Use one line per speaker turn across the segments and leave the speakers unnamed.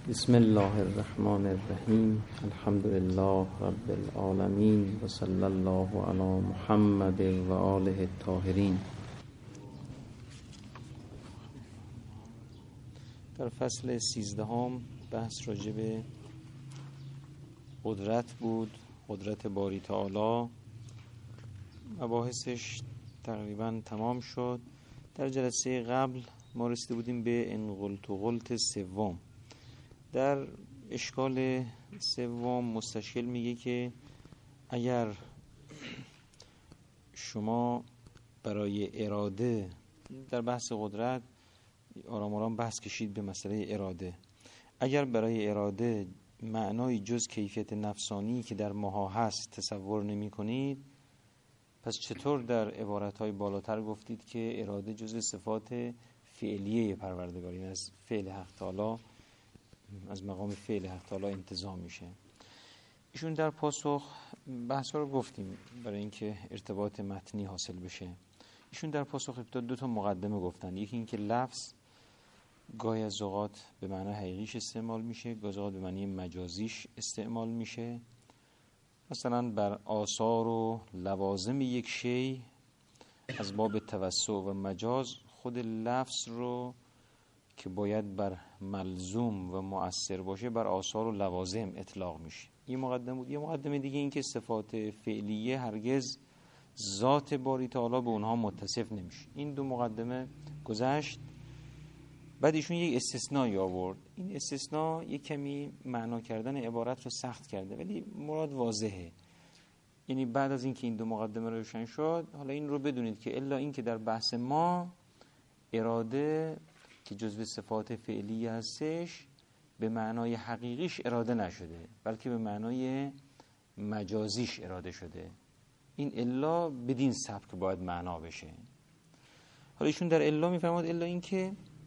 بسم الله الرحمن الرحیم. الحمد لله رب العالمین و صلی الله علی محمد و آله الطاهرین. در فصل 13 بحث راجع به قدرت بود، قدرت باری تعالی. مباحثش تقریبا تمام شد. در جلسه قبل ما رسیده بودیم به ان قلت قلت سوم. در اشکال سوم مستشکل میگه که اگر شما برای اراده، در بحث قدرت آرام آرام بحث کشید به مسئله اراده، اگر برای اراده معنای جز کیفیت نفسانی که در ماها هست تصور نمی کنید، پس چطور در عبارتهای بالاتر گفتید که اراده جز صفات فعلیه پروردگاری، از فعل حق تعالی، از مقام فعل حق تعالی انتزاع میشه؟ ایشون در پاسخ بحثا رو گفتیم برای اینکه ارتباط متنی حاصل بشه. ایشون در پاسخ ابتدا 2 مقدمه گفتن. یکی این که لفظ گاهی از اوقات به معنی حقیقیش استعمال میشه، گاهی از اوقات به معنی مجازیش استعمال میشه. مثلا بر آثار و لوازم یک شی از باب توسع و مجاز خود لفظ رو که باید بر ملزوم و مؤثر باشه بر آثار و لوازم اطلاق میشه. یه مقدمه بود. یه مقدمه دیگه این که صفات فعلیه هرگز ذات باری تعالی به اونها متصف نمیشه. این 2 مقدمه گذشت. بعد ایشون یک استثنایی آورد. این استثناء یک کمی معنا کردن عبارت رو سخت کرده، ولی مراد واضحه. یعنی بعد از اینکه این 2 مقدمه روشن شد، حالا این رو بدونید که الا این که در بحث ما اراده که جزو صفات فعلی هستش به معنای حقیقیش اراده نشده، بلکه به معنای مجازیش اراده شده. این الا بدین سبک باید معنا بشه. حالا ایشون در الا میفرماد الا این که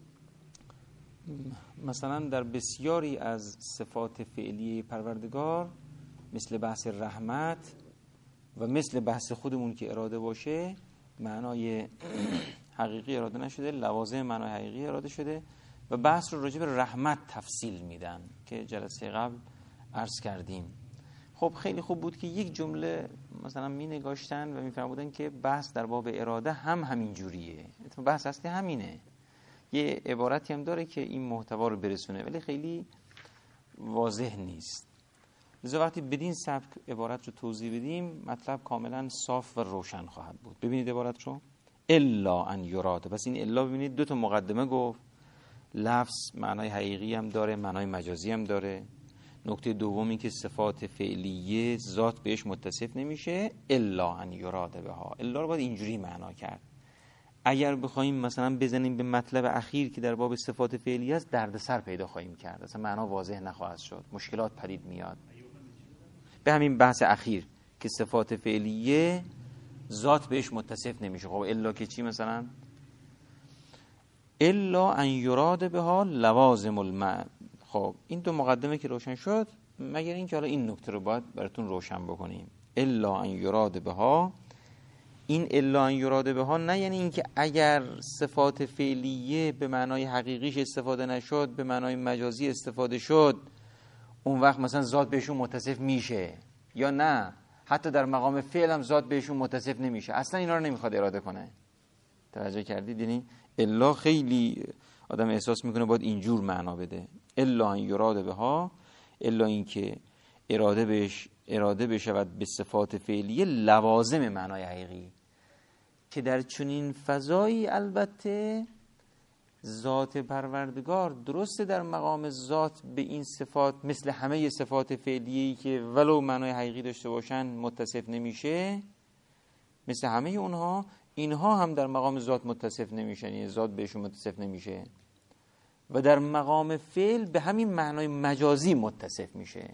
مثلا در بسیاری از صفات فعلی پروردگار مثل بحث رحمت و مثل بحث خودمون که اراده باشه معنای حقیقی اراده نشده، لوازم معنای حقیقی اراده شده. و بحث رو راجع به رحمت تفصیل میدن که جلسه قبل عرض کردیم. خب خیلی خوب بود که یک جمله مثلا می نگاشتن و می فرمودن که بحث در باب اراده هم همین جوریه. بحث اصلی همینه. یه عبارتی هم داره که این محتوا رو برسونه، ولی خیلی واضح نیست. لذا وقتی بدین سبک عبارت رو توضیح بدیم مطلب کاملا صاف و روشن خواهد بود. ببینید عبارت رو. الا ان یراد. پس این الا ببینید 2 مقدمه گفت. لفظ معنای حقیقی هم داره، معنای مجازی هم داره. نکته دومی که صفات فعلیه ذات بهش متصف نمیشه. الا ان یراد بها. الا رو باید اینجوری معنا کرد. اگر بخوایم مثلا بزنیم به مطلب اخیر که در باب صفات فعلیه است، دردسر پیدا خواهیم کرد. اصلا معنا واضح نخواهد شد، مشکلات پدید میاد. به همین بحث اخیر که صفات فعلیه ذات بهش متصف نمیشه. خب الا که چی؟ مثلا الا ان یراد بها لوازم المعنى. خب این 2 مقدمه که روشن شد، مگر اینکه حالا این نکته رو باید براتون روشن بکنیم. الا ان یراد بها، این الا ان یراد بها نه یعنی اینکه اگر صفات فعلیه به معنای حقیقیش استفاده نشد، به معنای مجازی استفاده شد، اون وقت مثلا ذات بهشون متصف میشه، یا نه حتی در مقام فعل هم ذات بهشون متصف نمیشه. اصلا اینا رو نمیخواد اراده کنه. توجه کردید؟ یعنی الا خیلی آدم احساس میکنه باید اینجور معنا بده. الا ان یراد بها، الا اینکه اراده بشود به صفات فعلیه لوازم معنای حقیقی، که در چنین فضایی البته ذات پروردگار درسته در مقام ذات به این صفات مثل همه صفات فعلیه‌ای که ولو معنای حقیقی داشته باشن متصف نمیشه، مثل همه اونها اینها هم در مقام ذات متصف نمیشن، یعنی ذات بهشون متصف نمیشه. و در مقام فعل به همین معنای مجازی متصف میشه.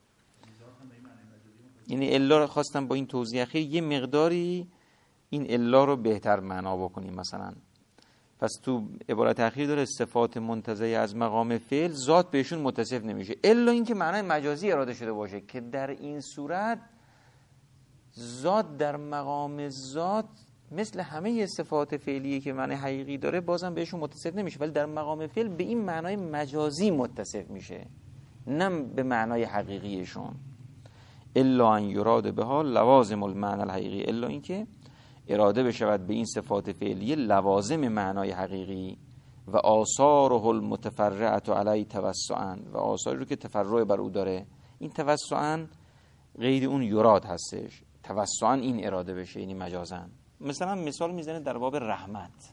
یعنی الا رو خواستم با این توضیح اخیر یه مقداری این الا رو بهتر معنا بکنیم. مثلا پس تو عبارت اخیر داره صفات منتزعه از مقام فعل ذات بهشون متصف نمیشه، الا اینکه معنای مجازی اراده شده باشه، که در این صورت ذات در مقام ذات مثل همه صفات فعلی که معنی حقیقی داره بازم بهشون متصف نمیشه، ولی در مقام فعل به این معنای مجازی متصف میشه، نه به معنای حقیقیشون. الا ان یراد بها لوازم المعنى الحقیقی، الا اینکه اراده بشود به این صفات فعلی لوازم معنای حقیقی و آثاره المتفرعه علی توسعا، و آثاری رو که تفرع بر او داره. این توسعا غیر اون یراد هستش، توسعا این اراده بشه، یعنی مجازن. مثلا مثال میزنه در باب رحمت.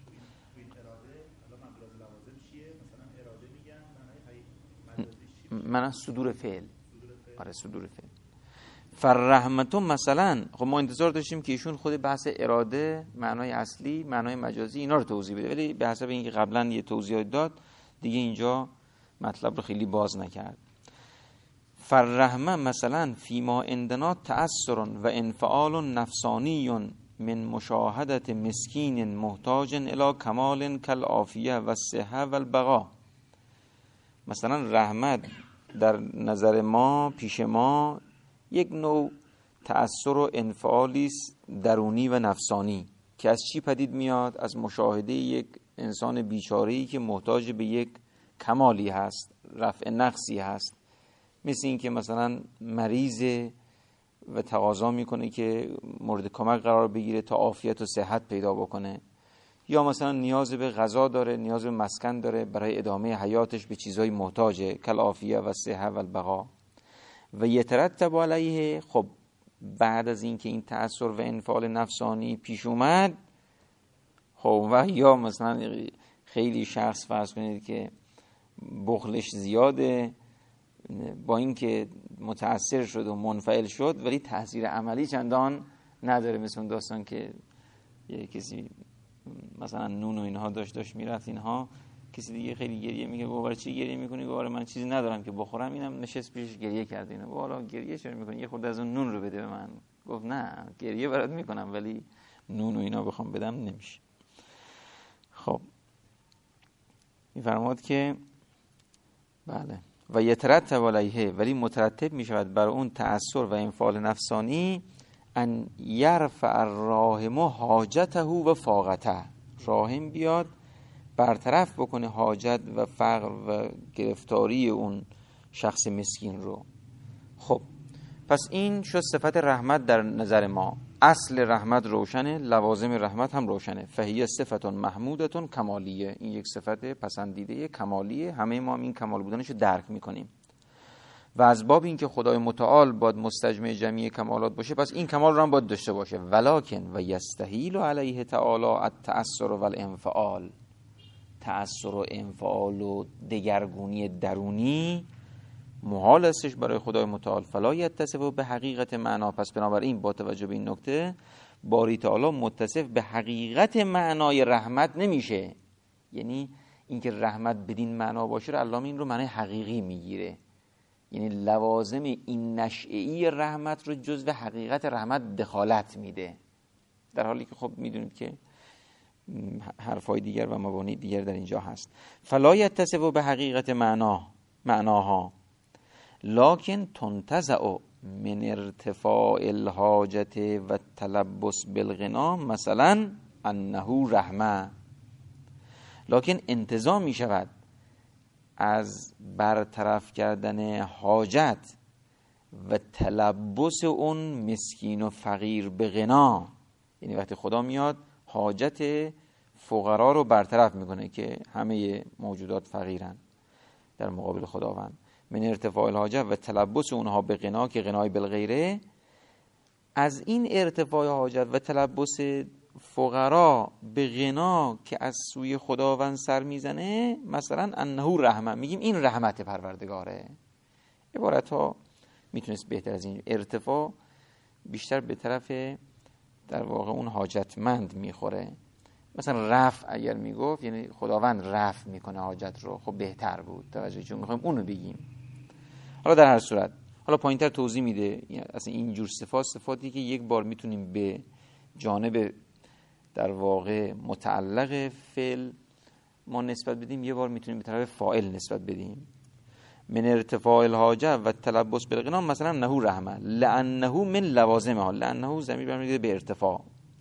من صدور فعل. آره صدور فعل. فرحمت مثلا، خب ما انتظار داشتیم که ایشون خود بحث اراده، معنای اصلی، معنای مجازی، اینا رو توضیح بده، ولی به حسب اینکه قبلا یه توضیح داد دیگه اینجا مطلب رو خیلی باز نکرد. فرحمه مثلا فیما عندنا تأثر و انفعال نفسانی من مشاهدت مسکین محتاج الی کمال کالعافیه و الصحه و البقاء. مثلا رحمت در نظر ما، پیش ما، یک نوع تأثر و انفعالی درونی و نفسانی که از چی پدید میاد؟ از مشاهده یک انسان بیچاره‌ای که محتاج به یک کمالی هست، رفع نقصی هست. مثل این که مثلا مریضه و تقاضا میکنه که مورد کمک قرار بگیره تا عافیت و صحت پیدا بکنه، یا مثلا نیاز به غذا داره، نیاز به مسکن داره، برای ادامه حیاتش به چیزهای محتاجه، کالعافیه و الصحه و البقاء. و یترتب علیه، خب بعد از این که این تأثیر و انفعال نفسانی پیش اومد، خب و یا مثلا خیلی شخص فرض کنید که بخلش زیاده، با اینکه متأثر شد و منفعل شد ولی تأثیر عملی چندان نداره. مثل اون داستان که یه کسی مثلا نون و اینها داشت میرفت، اینها کسی دیگه خیلی گریه میکنه، گفت برای چی گریه میکنی؟ گفت من چیزی ندارم که بخورم. اینم نشست پیش گریه کرد. اینو گفت حالا گریه چرا میکنی؟ یه خورده از اون نون رو بده به من. گفت نه گریه برات میکنم ولی نون و اینا بخوام بدم نمیشه. خب میفرماد که بله و یترتب علیه، ولی مترتب میشود بر اون تأثیر و انفعال نفسانی، ان یرفع الراحم حاجته و فاقته، راحم بیاد برطرف بکنه حاجت و فقر و گرفتاری اون شخص مسکین رو. خب پس این شد صفت رحمت در نظر ما. اصل رحمت روشنه، لوازم رحمت هم روشنه. فهیه صفت محمودتون کمالیه، این یک صفت پسندیده کمالیه، همه ما هم این کمال بودنش رو درک میکنیم. و از باب این که خدای متعال باید مستجمع جمعی کمالات باشه، پس این کمال رو هم باید داشته باشه. ولکن و یستحیل علیه تعالی التأثر و الانفعال، تأثر و انفعال و دگرگونی درونی محال استش برای خدای متعال. فلا یتصف به حقیقت معنا، پس بنابراین با توجه به این نکته باری تعالی متصف به حقیقت معنای رحمت نمیشه. یعنی اینکه رحمت بدین معنا باشه رو علامه این رو معنای حقیقی میگیره، یعنی لوازم این نشئی رحمت رو جزو حقیقت رحمت دخالت میده، در حالی که خب میدونید که حرفای دیگر و مبانی دیگر در اینجا هست. فلا یتصف به حقیقت معناها لکن تنتزع من ارتفاع الحاجت و تلبس بالغنا مثلا انه رحمه، لکن انتزاع می شود از برطرف کردن حاجت و تلبس اون مسکین و فقیر به غنا. یعنی وقتی خدا میاد حاجت فقرا رو برطرف میکنه که همه موجودات فقیرن در مقابل خداوند، من ارتفاع الحاجت و تلبس اونها به غنا که غنای بالغیره، از این ارتفاع حاجت و تلبس فقرا به غنا که از سوی خداوند سر میزنه، مثلا انه رحمه، میگیم این رحمت پروردگاره. عبارت ها میتونست بهتر از این، ارتفاع بیشتر به طرف در واقع اون حاجتمند میخوره. مثلا رفع اگر میگفت یعنی خداوند رفع میکنه حاجت رو، خب بهتر بود، توجه چون میخوایم اونو بگیم. حالا در هر صورت حالا پایینتر توضیح میده اصلا این جور صفاتی که یک بار میتونیم به جانب در واقع متعلق فعل ما نسبت بدیم، یه بار میتونیم به طرف فاعل نسبت بدیم. من ارتفاع الحاجه و تلبس بالغنا مثلا انه رحمه لانه من لوازمها، لانه ضمیر برمیگرده به ارتفاع،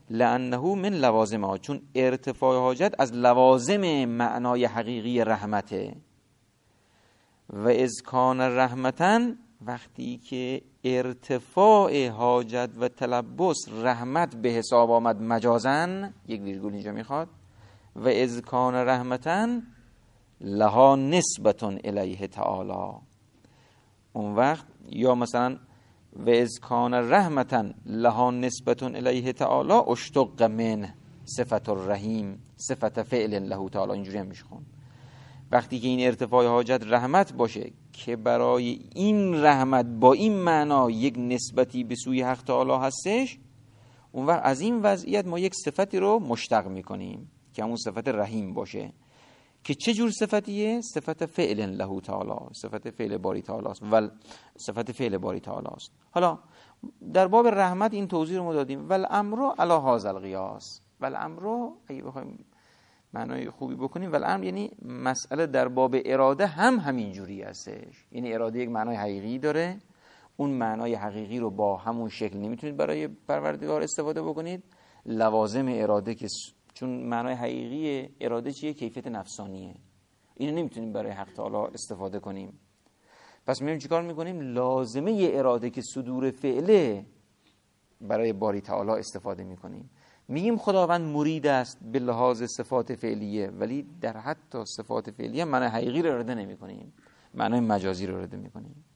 لانه من لوازمها، چون ارتفاع حاجت از لوازم معنای حقیقی رحمته. و اذ کان رحمتن، وقتی که ارتفاع حاجت و تلبس رحمت به حساب آمد مجازن، یک ویرگول اینجا میخواد، و اذ کان رحمتن لها نسبتون الیه تعالی. اون وقت یا مثلا و اذ کان رحمتن لها نسبتون الیه تعالی اشتق من صفت الرحیم صفت فعل له تعالی، اینجوری هم میشه خوند. وقتی که این ارتفاع حاجت رحمت باشه که برای این رحمت با این معنا یک نسبتی به سوی حق تعالی هستش، اون وقت از این وضعیت ما یک صفتی رو مشتق میکنیم که همون صفت رحیم باشه، که چه جور صفتیه؟ صفت فعل له تعالی، صفت فعل باری تعالی است و صفت فعل باری تعالی است. حالا در باب رحمت این توضیح رو ما دادیم. والامر علی هذا القیاس. والامر اگه بخوایم معنای خوبی بکنیم، والامر یعنی مسئله در باب اراده هم همین جوری هستش. یعنی اراده یک معنای حقیقی داره، اون معنای حقیقی رو با همون شکل نمیتونید برای پروردگار استفاده بکنید. لوازم اراده که چون معنای حقیقی اراده چیه؟ کیفیت نفسانیه، اینو نمیتونیم برای حق تعالی استفاده کنیم. پس میایم چیکار میکنیم؟ لازمه اراده که صدور فعله برای باری تعالی استفاده میکنیم. میگیم خداوند مرید است به لحاظ صفات فعلیه، ولی در حتی صفات فعلیه معنای حقیقی رو اراده نمیکنیم، معنای مجازی رو اراده میکنیم.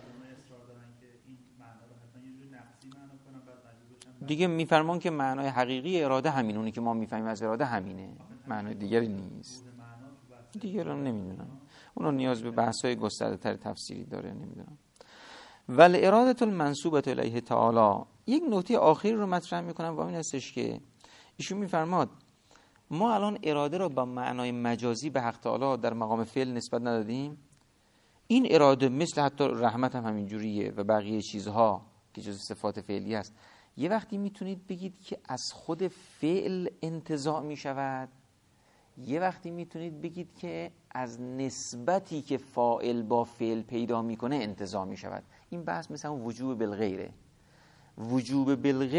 دیگه میفرمان که معنای حقیقی اراده همین، اونی که ما میفهمیم از اراده همینه، معنای دیگری نیست. دیگه رو نمیدونم، اونو نیاز به بحث‌های گسترده‌تر تفسیری داره، نمیدونم. ول اراده المنسوبه الیه تعالی. یک نکته آخری رو مطرح میکنم و این هستش که ایشون میفرماد ما الان اراده رو با معنای مجازی به حق تعالی در مقام فعل نسبت ندادیم. این اراده مثل حتی رحمت هم همین جوریه و بقیه چیزها که جز صفات فعلی است. یه وقتی میتونید بگید که از خود فعل انتزاع میشود، یه وقتی میتونید بگید که از نسبتی که فاعل با فعل پیدا میکنه انتزاع میشود. این بحث مثلا وجوب بالغیره. وجوب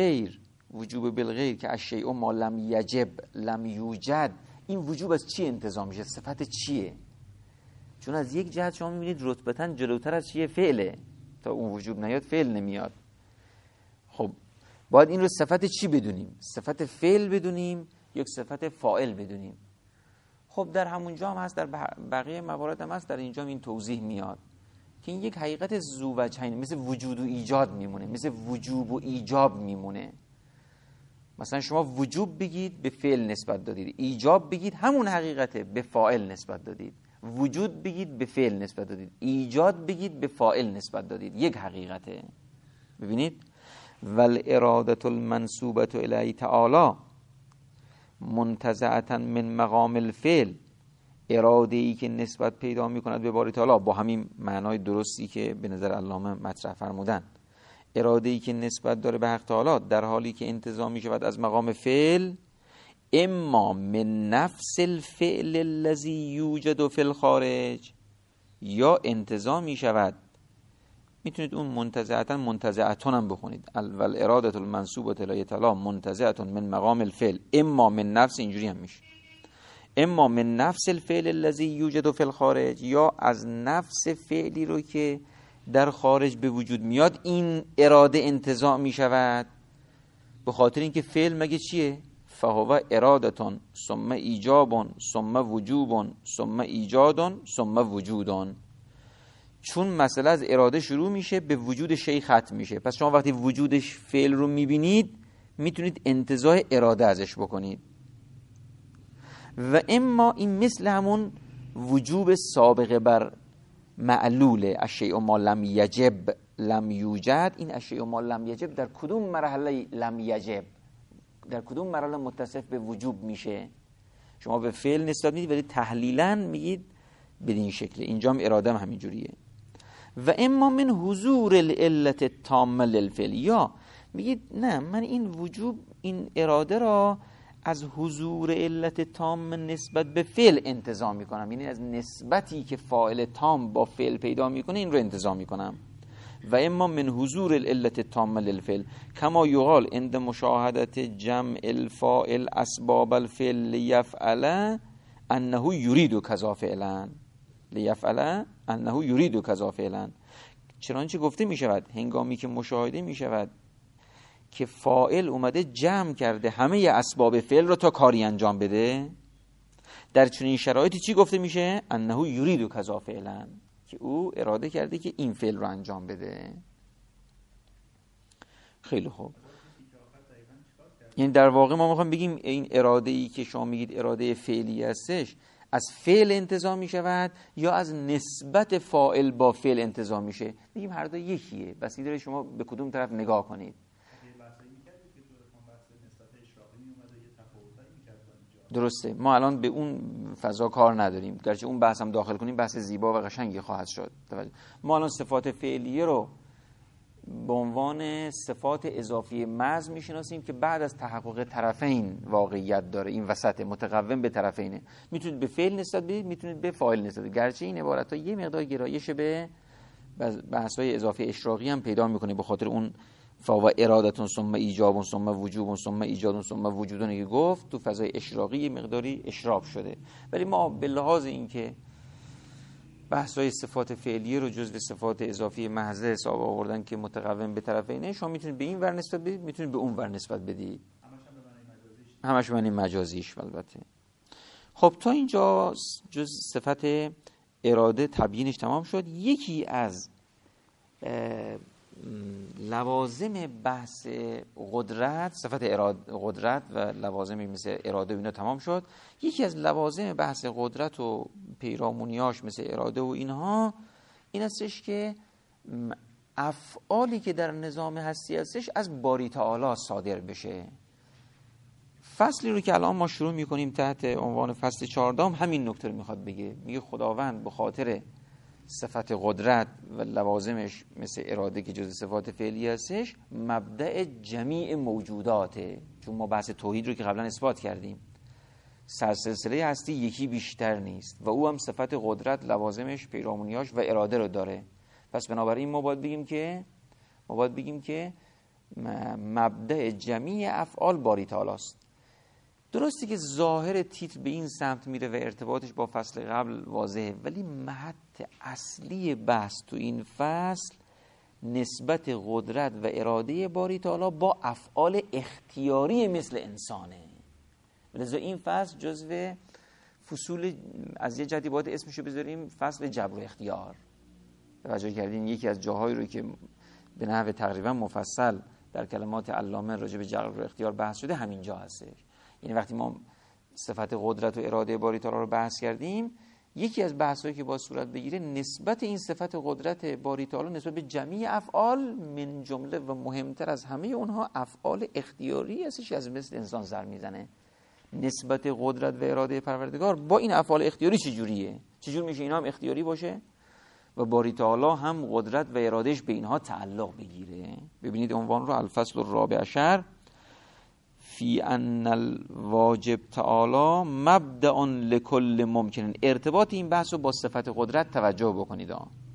بالغیر که الشیء ما لم یجب لم یوجد، این وجوب از چی انتزاع میشه؟ صفت چیه؟ چون از یک جهت شما میبینید رتبتاً جلوتر از چیه؟ فعله. تا اون وجوب نیاد فعل نمیاد. خب باید این رو صفت چی بدونیم؟ صفت فعل بدونیم یا صفت فاعل بدونیم؟ خب در همونجا هم هست، در بقیه موارد هم هست، در اینجا هم این توضیح میاد که این یک حقیقت ذو وجهین، مثل وجود و ایجاد میمونه، مثل وجوب و ایجاب میمونه. مثلا شما وجوب بگید به فعل نسبت دادید، ایجاب بگید همون حقیقته به فاعل نسبت دادید، وجود بگید به فعل نسبت دادید، ایجاد بگید به فاعل نسبت دادید، یک حقیقته. ببینید والاراده المنسوبه الیه تعالی منتزعه من مقام الفعل، اراده ای که نسبت پیدا میکند به باری تعالی با همین معنای درستی که به نظر علامه مطرح فرمودن، اراده ای که نسبت داره به حق تعالی در حالی که انتزاع میشود از مقام فعل، اما من نفس الفعل الذی یوجد فی الخارج، یا انتزاع میشود، میتونید اون منتزعتون هم بخونید، والاراده المنسوبه الیه تعالی منتزعه من مقام الفعل اما من نفس، اینجوری هم میشه، اما من نفس الفعل الذی یوجد فی الخارج، یا از نفس فعلی رو که در خارج به وجود میاد این اراده انتزاع میشود. به خاطر اینکه فعل مگه چیه؟ فهو ارادتون ثم ایجابون ثم وجوبون ثم ایجادون ثم وجودون. چون مسئله از اراده شروع میشه به وجود شی ختم میشه، پس شما وقتی وجودش فعل رو میبینید میتونید انتزاع اراده ازش بکنید. و اما این مثل همون وجوب سابقه بر معلوله، الشیء ما لم یجب لم یوجد. این الشیء ما لم یجب در کدوم مرحله لم یجب، در کدوم مرحله متصف به وجوب میشه؟ شما به فعل نسبت میدید ولی تحلیلاً میگید بدین شکل. اینجا هم اراده هم همین جوریه. و اما من حضور العلت التامه للفعل، یا میگید نه من این وجوب این اراده را از حضور علت تام نسبت به فعل انتزاع میکنم، یعنی از نسبتی که فاعل تام با فعل پیدا میکنه این رو انتزاع میکنم.
و اما من حضور العلت التامه للفعل کما یقال عند مشاهدت جمع الفاعل اسباب الفعل لیفعل انه یرید کذا فعلا، لیفعل انه یرید کذا فعلا. چنانچه گفته می شود هنگامی که مشاهده می شود که فاعل اومده جمع کرده همه اسباب فعل رو تا کاری انجام بده، در چنین شرایطی چی گفته میشه؟ انه یرید کذا فعلا، که او اراده کرده که این فعل رو انجام بده. خیلی خوب، یعنی در واقع ما میخوایم بگیم این اراده ای که شما میگید اراده فعلی هستش از فعل انتزاع میشود یا از نسبت فاعل با فعل انتزاع میشه؟ میگیم هر دو یکیه، بس این داره شما به کدوم طرف نگاه کنید. درسته، ما الان به اون فضا کار نداریم، گرچه اون بحث هم داخل کنیم بحث زیبا و قشنگی خواهد شد. ما الان صفات فعلیه رو به عنوان صفات اضافی محض میشناسیم که بعد از تحقق طرفین واقعیت داره، این وسط متقوم به طرفینه. میتونید به فعل نسبت بدید، میتونید به فاعل نسبت بدید، گرچه این عبارت‌ها یه مقدار گرایش به بحث‌های اضافی اشراقی هم پیدا میکنه به خاطر اون فاو ارادتون ثم ایجاب ثم وجوب ثم ایجاد ثم وجودونی که گفت تو فضای اشراقی مقداری اشراب شده. ولی ما به لحاظ اینکه بحث‌های صفات فعلیه رو جزو صفات اضافی محض حساب آوردن که متقوم به طرفینه، شما میتونید به این ور نسبت بدید، میتونید به اون ور نسبت بدید، همش معنی مجازیش. البته خب تا اینجا جز صفت اراده تبیینش تمام شد. یکی از لوازم بحث قدرت، صفت قدرت و لوازمی مثل اراده و اینا تمام شد. یکی از لوازم بحث قدرت و پیرامونیاش مثل اراده و اینها این هستش که افعالی که در نظام هستی هستش از باری تعالی صادر بشه. فصلی رو که الان ما شروع میکنیم تحت عنوان فصل 14 همین نکته رو میخواد بگه. میگه خداوند به خاطر صفت قدرت و لوازمش مثل اراده که جز صفات فعلی هستش مبدأ جمیع موجوداته. چون ما بحث توحید رو که قبلا اثبات کردیم، سلسله هستی یکی بیشتر نیست و او هم صفت قدرت، لوازمش، پیرامونیاش و اراده رو داره. پس بنابراین ما باید بگیم که مبدأ جمیع افعال باری تعالی است. درسته که ظاهر تیتر به این سمت میره و ارتباطش با فصل قبل واضحه، ولی محط اصلی بحث تو این فصل نسبت قدرت و اراده باری تعالی با افعال اختیاری مثل انسانه. لذا این فصل جزو فصول از یه جهتی باید اسمشو بذاریم فصل جبر و اختیار. توجه کردین یکی از جاهایی رو که به نحو تقریبا مفصل در کلمات علامه راجع به جبر و اختیار بحث شده همین جا هستش. یعنی وقتی ما صفت قدرت و اراده باری تعالی رو بحث کردیم، یکی از بحثایی که با صورت بگیره نسبت این صفت قدرت باری تعالی نسبت به جمیع افعال، من جمله و مهمتر از همه اونها افعال اختیاری هستش از مثل انسان سر میزنه. نسبت قدرت و اراده پروردگار با این افعال اختیاری چجوریه؟ چجور میشه اینا هم اختیاری باشه و باری تعالی هم قدرت و ارادهش به اینها تعلق بگیره؟ ببینید عنوان رو الفصل الرابع عشر فی ان الواجب تعالی مبدأ لکل ممکن. ارتباط این بحث رو با صفت قدرت توجه بکنید.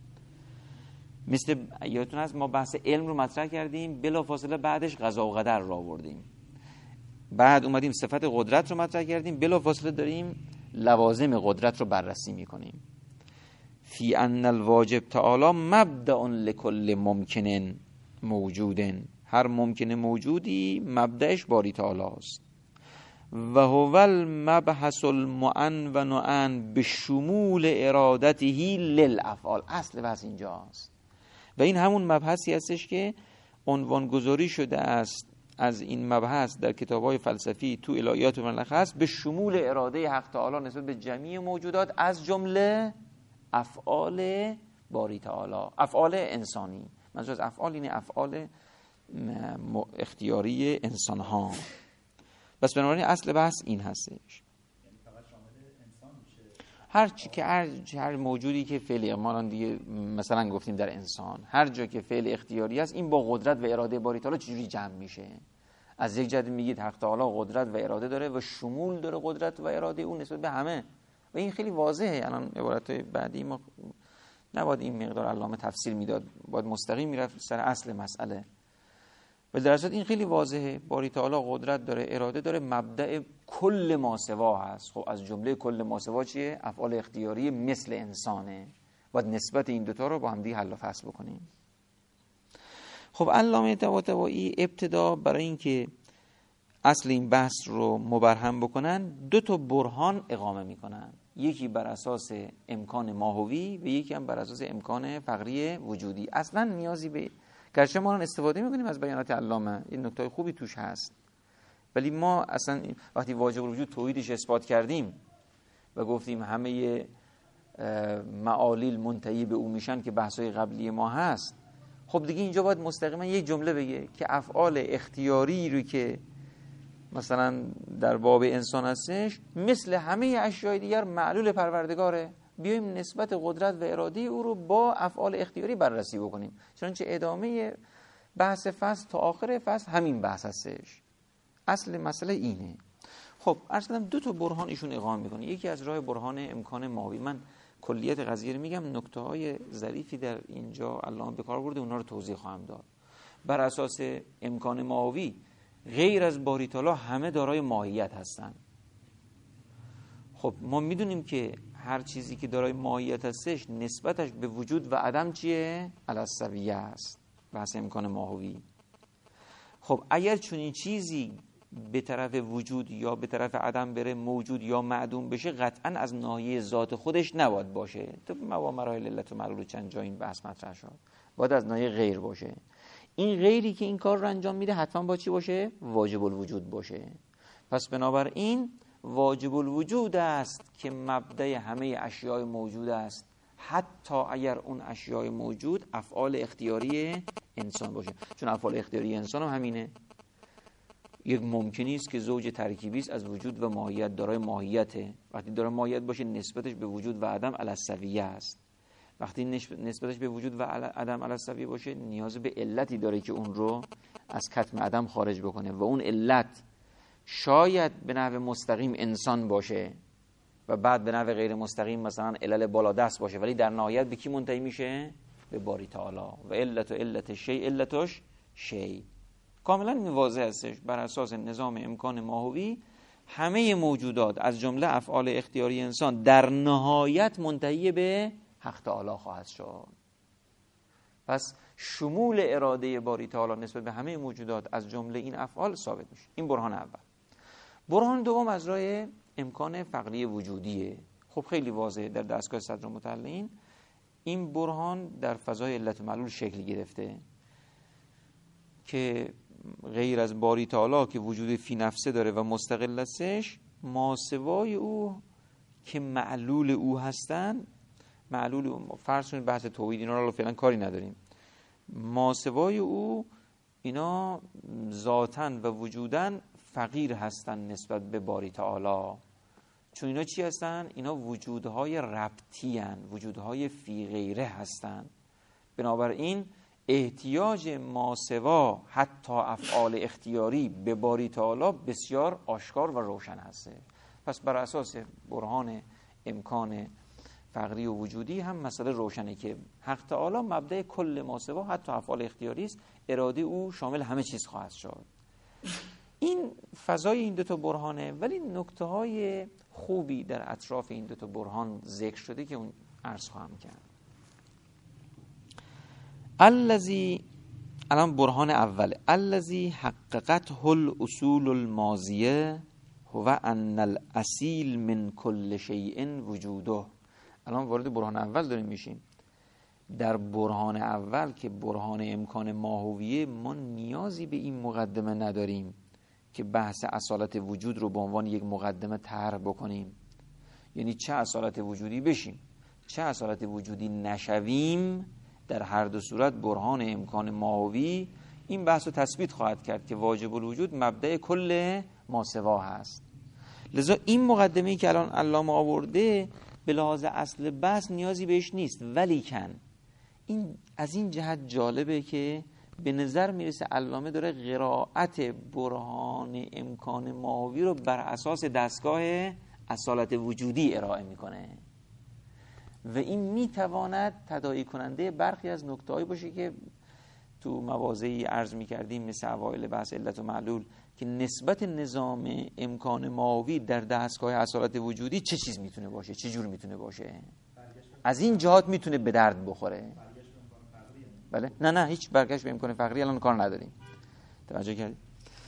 مثل یادتون هست ما بحث علم رو مطرح کردیم، بلافاصله بعدش قضا و قدر رو آوردیم، بعد اومدیم صفت قدرت رو مطرح کردیم، بلافاصله داریم لوازم قدرت رو بررسی میکنیم. فی ان الواجب تعالی مبدأ لکل ممکن موجودن. هر ممکن موجودی مبدأش باری تعالی است. و هو المبحث المعنون عن بشمول ارادته للافعال. اصل بحث اینجاست و این همون مبحثی هستش که عنوان گذاری شده است از این مبحث در کتاب‌های فلسفی تو الهیات و ملخص به شمول اراده حق تعالی نسبت به جمیع موجودات از جمله افعال باری تعالی، افعال انسانی. منظور از افعال اینه افعال اختیاری انسان ها. بس بنابراین اصل بحث این هستش. هر چی که هر موجودی که فعل ما دیگه مثلا گفتیم در انسان، هر جا که فعل اختیاری است این با قدرت و اراده باری تعالی چجوری جمع میشه؟ از یک جهت میگید حق تعالی قدرت و اراده داره و شمول داره قدرت و اراده اون نسبت به همه و این خیلی واضحه. الان عبارت بعدی ما نباید این مقدار علامه تفسیر میداد، باید مستقیم میرفت سر اصل مسئله. ولی در اصل این خیلی واضحه، باری تعالی قدرت داره، اراده داره، مبدأ کل ماسوا هست. خب از جمله کل ماسوا چیه؟ افعال اختیاری مثل انسانه. باید نسبت این دوتا رو با هم دیگه حل و فصل بکنیم. خب علامه طباطبایی ابتدا برای اینکه اصل این بحث رو مبرهن بکنن 2 برهان اقامه میکنن، یکی بر اساس امکان ماهوی و یکی هم بر اساس امکان فقری وجودی. اصلا نیازی به گرچه ما استفاده میکنیم از بیانات علامه، این نکته خوبی توش هست، ولی ما اصلا وقتی واجب الوجود توحیدش اثبات کردیم و گفتیم همه معالیل منتهی به او میشن که بحثای قبلی ما هست، خب دیگه اینجا باید مستقیما یک جمله بگه که افعال اختیاری رو که مثلا در باب انسان هستش مثل همه اشیاء دیگر معلول پروردگاره. بیایم نسبت قدرت و اراده او رو با افعال اختیاری بررسی بکنیم، چنانچه ادامه بحث فصل تا آخر فصل همین بحث هستش. اصل مسئله اینه. خب عرض کردم 2 برهان ایشون اقامه میکنه. یکی از راه برهان امکان ماهوی، من کلیت قضیه رو میگم، نکته های ظریفی در اینجا علامه به کار برده، اونا رو توضیح خواهم داد. بر اساس امکان ماهوی غیر از باری تعالی همه دارای ماهیت هستن. خب ما میدونیم که هر چیزی که دارای ماهیت هستش نسبتش به وجود و عدم چیه؟ السویه است، بحث امکان ماهوی. خب اگر چنین چیزی به طرف وجود یا به طرف عدم بره، موجود یا معدوم بشه، قطعا از ناحیه ذات خودش نباید باشه. تو مراحل علت و معلول چند جا این بحث مطرح شد، باید از ناحیه غیر باشه. این غیری که این کار رو انجام میده حتما با چی باشه؟ واجب الوجود باشه. پس بنابراین واجب الوجود است که مبدأ همه اشیاء موجود است، حتی اگر اون اشیاء موجود افعال اختیاری انسان باشه. چون افعال اختیاری انسان هم همینه. یک ممکنی است که زوج ترکیبی است از وجود و ماهیت، دارای ماهیته. وقتی دارای ماهیت باشه نسبتش به وجود و عدم السویه است. وقتی نسبتش به وجود و عدم السویه باشه نیاز به علتی داره که اون رو از کتم عدم خارج بکنه و اون علت شاید به نحو مستقیم انسان باشه و بعد به نحو غیر مستقیم مثلا علل بالادست باشه، ولی در نهایت به کی منتهی میشه؟ به باری تعالی. و علت شیء علتش شیء. کاملا این واضح هستش. بر اساس نظام امکان ماهوی همه موجودات از جمله افعال اختیاری انسان در نهایت منتهی به حق تعالی خواهد شد. پس شمول اراده باری تعالی نسبت به همه موجودات از جمله این افعال ثابت میشه. این برهان اول. برهان دوم از راه امکان فقری وجودیه. خب خیلی واضحه در دستگاه صدر متعلقین این برهان در فضای علت و معلول شکل گرفته که غیر از باری تعالی که وجود فی نفسه داره و مستقل هستش، ماسوای او که معلول او هستن، معلول فرض کنید بحث توحید اینا رو فعلا کاری نداریم، ماسوای او اینا ذاتن و وجودن فقیر هستن نسبت به باری تعالی. چون اینا چی هستن؟ اینا وجودهای ربطی هستن، وجودهای فی غیره هستن. بنابراین احتیاج ماسوا حتی افعال اختیاری به باری تعالی بسیار آشکار و روشن هست. پس بر اساس برهان امکان فقری و وجودی هم مسئله روشنه که حق تعالی مبدأ کل ماسوا حتی افعال اختیاری است، اراده او شامل همه چیز خواهد شد. این فضای این 2 برهانه، ولی نکته‌های خوبی در اطراف این 2 برهان ذکر شده که اون عرض خواهم کرد. الذی، الان برهان اوله، الذی حققته الاصول الماضیه هو ان الاصیل من کل شیء وجوده. الان وارد برهان اول داریم میشیم. در برهان اول که برهان امکان ماهویه، ما نیازی به این مقدمه نداریم که بحث اصالت وجود رو به عنوان یک مقدمه طرح بکنیم. یعنی چه اصالت وجودی بشیم چه اصالت وجودی نشویم، در هر دو صورت برهان امکان ماهوی این بحث رو تثبیت خواهد کرد که واجب الوجود مبدأ کل ماسوا هست. لذا این مقدمه‌ای که الان علامه آورده به لحاظ اصل بحث نیازی بهش نیست، ولیکن این از این جهت جالبه که به نظر میرسه علامه داره قرائت برهان امکان ماهوی رو بر اساس دستگاه اصالت وجودی ارائه میکنه. و این میتواند تداعی کننده برخی از نکته‌ای باشه که تو مواضعی عرض می‌کردیم مثل اوایل بحث علت و معلول که نسبت نظام امکان ماوی در دستگاه اصالت وجودی چه چیز میتونه باشه، چه جور میتونه باشه، از این جهات میتونه به درد بخوره. بله نه هیچ برگشت به امکان فقری الان کار نداریم. توجه کردید؟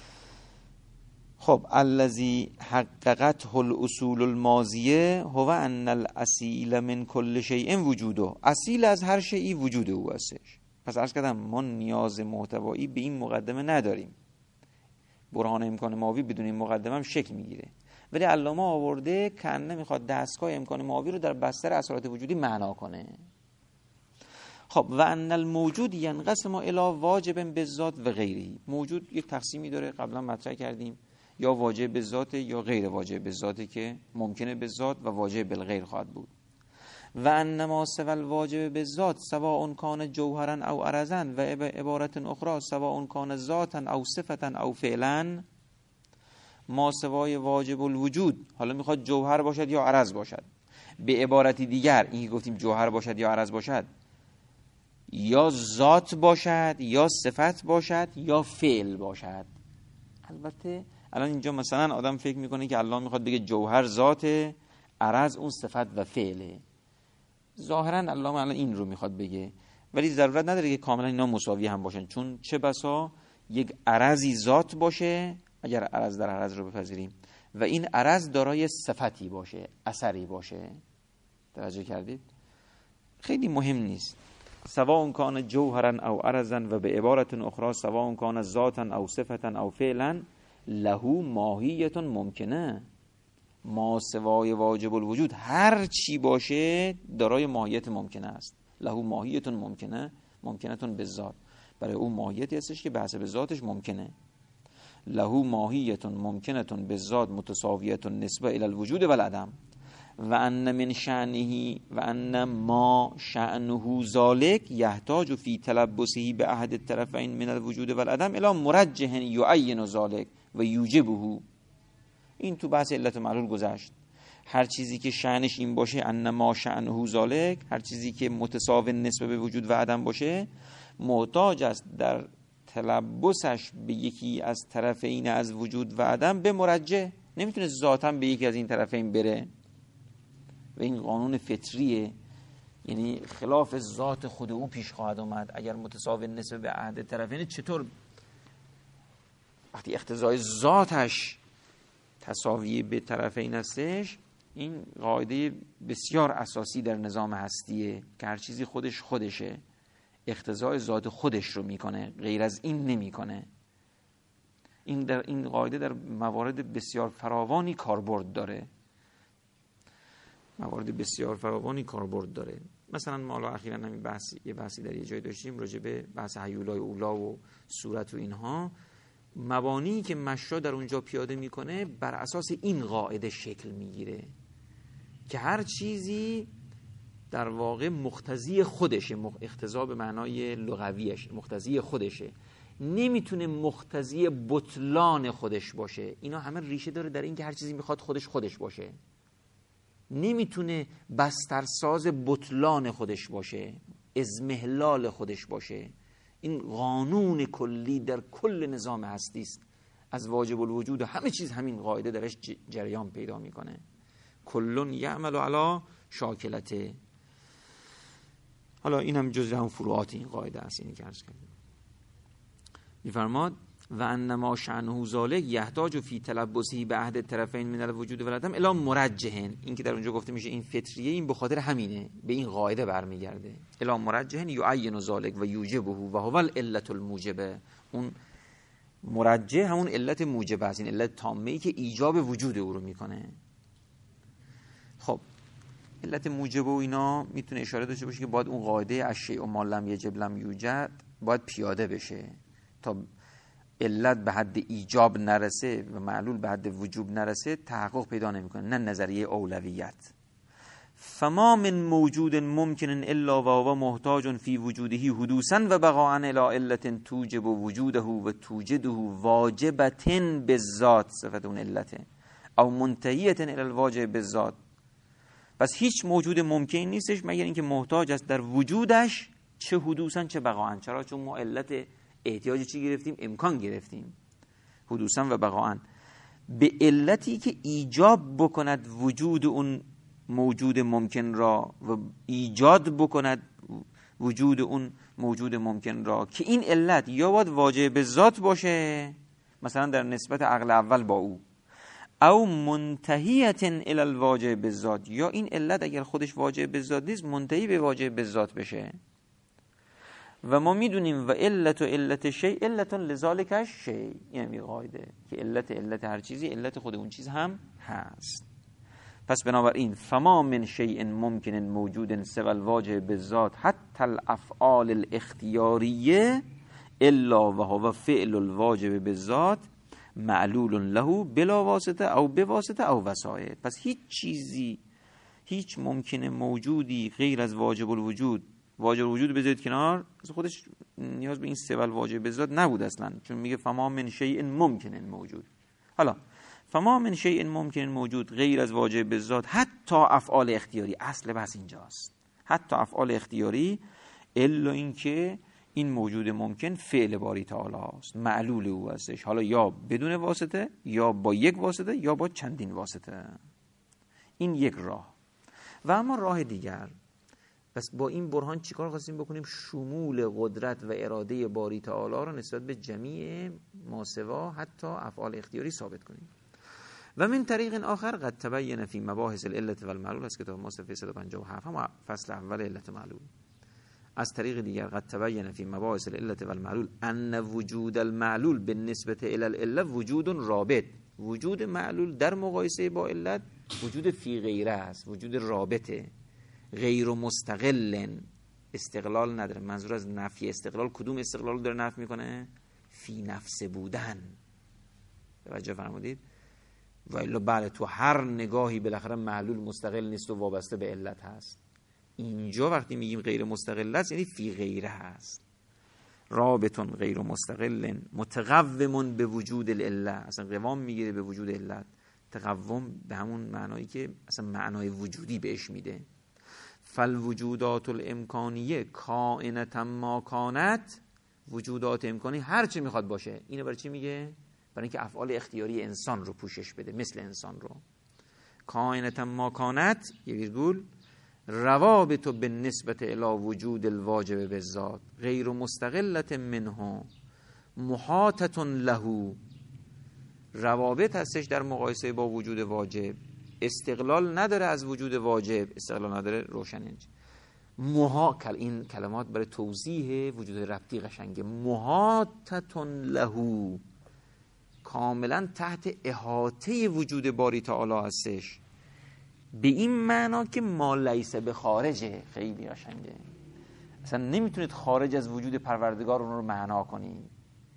خب الذی حققته الاصول الماضیه هو ان الاصیل من کل شیء وجوده، اصیل از هر شیئی وجود او هستش. پس عرض کردم ما نیاز محتوایی به این مقدمه نداریم. برهان امکان ماوی بدون این مقدمه هم شکل میگیره، ولی علامه آورده کنه میخواد دستگاه امکان ماوی رو در بستر اصالت وجودی معنا کنه. خب و ان الموجود ینقسم الی واجب بالذات و غیره. موجود یک تقسیمی داره، قبلا مطرح کردیم، یا واجب بالذات یا غیر واجب بالذات، که ممکنه بالذات و واجب بالغیر خواهد بود. و انما سوى الواجب بالذات سواء کان جوهرا او عرضا و عبارت اخرى سواء کان ذاتا او صفتا او فعلا. ما سوای واجب الوجود، حالا میخواد جوهر باشد یا عرض باشد. به عبارتی دیگر این که گفتیم جوهر باشد یا عرض باشد، یا ذات باشد یا صفت باشد یا فعل باشد. البته الان اینجا مثلا آدم فکر میکنه که الله میخواد بگه جوهر ذات، عرض اون صفت و فعله. ظاهرا الله الان این رو میخواد بگه، ولی ضرورت نداره که کاملا اینا مساوی هم باشن، چون چه بسا یک عرضی ذات باشه اگر عرض در عرض رو بپذیریم و این عرض دارای صفتی باشه، اثری باشه. توجه کردید؟ خیلی مهم نیست. سواء کان جوهرا او عرضا و به عبارت اخرى سواء کان ذاتا او صفتا او فعلا له ماهیت ممکنه. ما سوای واجب الوجود هر چی باشه دارای ماهیت ممکنه است. له ماهیت ممکنه، ممکنتون بالذات، برای اون ماهیتی هستش که بحث به ذاتش ممکنه. له ماهیت ممکنتون بالذات متساویت نسبه الی الوجود و العدم. و ان من شأنه و ان ما شأنه ذالک یحتاج فی تلبسه به احد الطرفین من الوجود و العدم الی مرجح یعین ذالک و یوجبه. این تو بحث علت و معلول گذشت. هر چیزی که شأنش این باشه، ان ما شأنه ذالک، هر چیزی که متساوی نسبه به وجود و عدم باشه، محتاج است در تلبسش به یکی از طرفین از وجود و عدم به مرجح. نمیتونه ذاتاً به یکی از این طرفین بره و این قانون فطریه، یعنی خلاف ذات خود او پیش خواهد اومد. اگر متساوی نسبه به احد طرفین، چطور وقتی اقتضای ذاتش تساوی به طرفین هستش؟ این قاعده بسیار اساسی در نظام هستیه که هر چیزی خودش خودشه، اقتضای ذات خودش رو میکنه، غیر از این نمیکنه. این قاعده در موارد بسیار فراوانی کاربرد داره. مثلا ما الان اخیراً همین یه بحثی در یه جای داشتیم راجع به بحث هیولای اولا و صورت و اینها. مبانی که مشرع در اونجا پیاده میکنه بر اساس این قاعده شکل میگیره که هر چیزی در واقع مقتضی خودشه، اقتضا به معنای لغویش مقتضی خودشه، نمیتونه مقتضی بطلان خودش باشه. اینا همه ریشه داره در این که هر چیزی میخواد خودش باشه، نمیتونه بسترساز بطلان خودش باشه، اضمحلال خودش باشه. این قانون کلی در کل نظام هستی است. از واجب الوجود و همه چیز همین قاعده درش جریان پیدا میکنه. کلون یعمل علی شاکلته. حالا این هم جزء هم فروعات این قاعده است. اینی که عرض کردیم میفرماد و انما شأنه ذالک یحتاج فی تلبسه به عهد الطرفین من الوجود و العدم الی مرجح. این که در اونجا گفته میشه این فطریه، این به خاطر همینه، به این قاعده برمیگرده. الی مرجح یعین ذالک و یوجبه و هو العلة الموجبه. اون مرجح همون علت موجبه است، این علت تامه ای که ایجاب وجود او رو میکنه. خب علت موجبه و اینا میتونه اشاره داشته باشه که باید اون قاعده الشیء ما لم یجب لم یوجد باید پیاده بشه تا علت به حد ایجاب نرسه و معلول به حد وجوب نرسه تحقق پیدا نمیکنه. نه نظریه اولویت. فما من موجود ممکن الا و هو محتاج فی وجوده حدوثا و بقاء الی علت توجب وجوده و توجده واجبة بالذات، صفت اون علته، او منتهیة الی الواجب بالذات. پس هیچ موجود ممکن نیستش مگر اینکه محتاج است در وجودش چه حدوثاً چه بقاءً. چرا؟ چون ما علت احتیاج چی گرفتیم؟ امکان گرفتیم، حدوثاً و بقاءً، به علتی که ایجاب بکند وجود اون موجود ممکن را و ایجاد بکند وجود اون موجود ممکن را، که این علت یا باید واجب به ذات باشه، مثلا در نسبت عقل اول با او، او منتهیت الی الواجب به ذات، یا این علت اگر خودش واجب به ذات نیست منتهی به واجب به ذات بشه. و ما میدونیم و علت شیء علت لذالک شیء، این قاعده که علت هر چیزی علت خود اون چیز هم هست. پس بنابراین فما من شیء ممکن موجود سوى الواجب بالذات حتی الافعال الاختیاریه الا وهو فعل الواجب بالذات معلول له بلا واسطه او بواسطه او وسائل. پس هیچ چیزی، هیچ ممکن موجودی غیر از واجب الوجود بذارید کنار، از خودش نیاز به این سوى الواجب بالذات نبود اصلا، چون میگه فما من شیء ممکن موجود. حالا فما من شیء ممکن موجود غیر از واجب به ذات حتی افعال اختیاری، اصل بحث اینجاست، حتی افعال اختیاری، الا اینکه این موجود ممکن فعل باری تعالی است، معلول او هستش، حالا یا بدون واسطه یا با یک واسطه یا با چندین واسطه. این یک راه. و اما راه دیگر، پس با این برهان چیکار خواستیم بکنیم؟ شمول قدرت و اراده باری تعالی رو نسبت به جمیع ماسوا حتی افعال اختیاری ثابت کنیم. و من طریق آخر قد تبین فی مباحث العلت و المعلول، از کتاب ما صفحه 157 هم فصل اول علت معلول. از طریق دیگر قد تبین فی مباحث العلت و المعلول ان وجود المعلول بالنسبه الی العله وجود رابط، وجود معلول در مقایسه با علت وجود فی غیره است، وجود رابطه، غیر مستقل، استقلال نداره. منظور از نفی استقلال کدوم استقلال داره نفی میکنه؟ فی نفس بودن. توجه فرمودید؟ و الا بله تو هر نگاهی بالاخره معلول مستقل نیست و وابسته به علت هست. اینجا وقتی میگیم غیر مستقل است یعنی فی غیره هست. رابطون غیر مستقل متقوم به وجود العله، اصلا قوام میگیره به وجود علت. تقوم به همون معنایی که اصلا معنای وجودی بهش میده. فالوجودات الامکانیه کائنة ما کانت، وجودات امکانی هر چی میخواد باشه. اینو برای چی میگه؟ برای اینکه افعال اختیاری انسان رو پوشش بده، مثل انسان رو. کائنة ما کانت یه ویرگول روابط بالنسبة الی وجود الواجب بالذات غیر مستقلة منه محاطة له، روابط هستش در مقایسه با وجود واجب، استقلال نداره از وجود واجب، استقلال نداره، روشن این کلمات برای توضیح وجود ربطی قشنگه. محاطة له، کاملا تحت احاطه وجود باری تعالی هستش، به این معنا که ما لیس به خارجه. خیلی قشنگه، اصلا نمیتونید خارج از وجود پروردگار اون رو معنا کنید،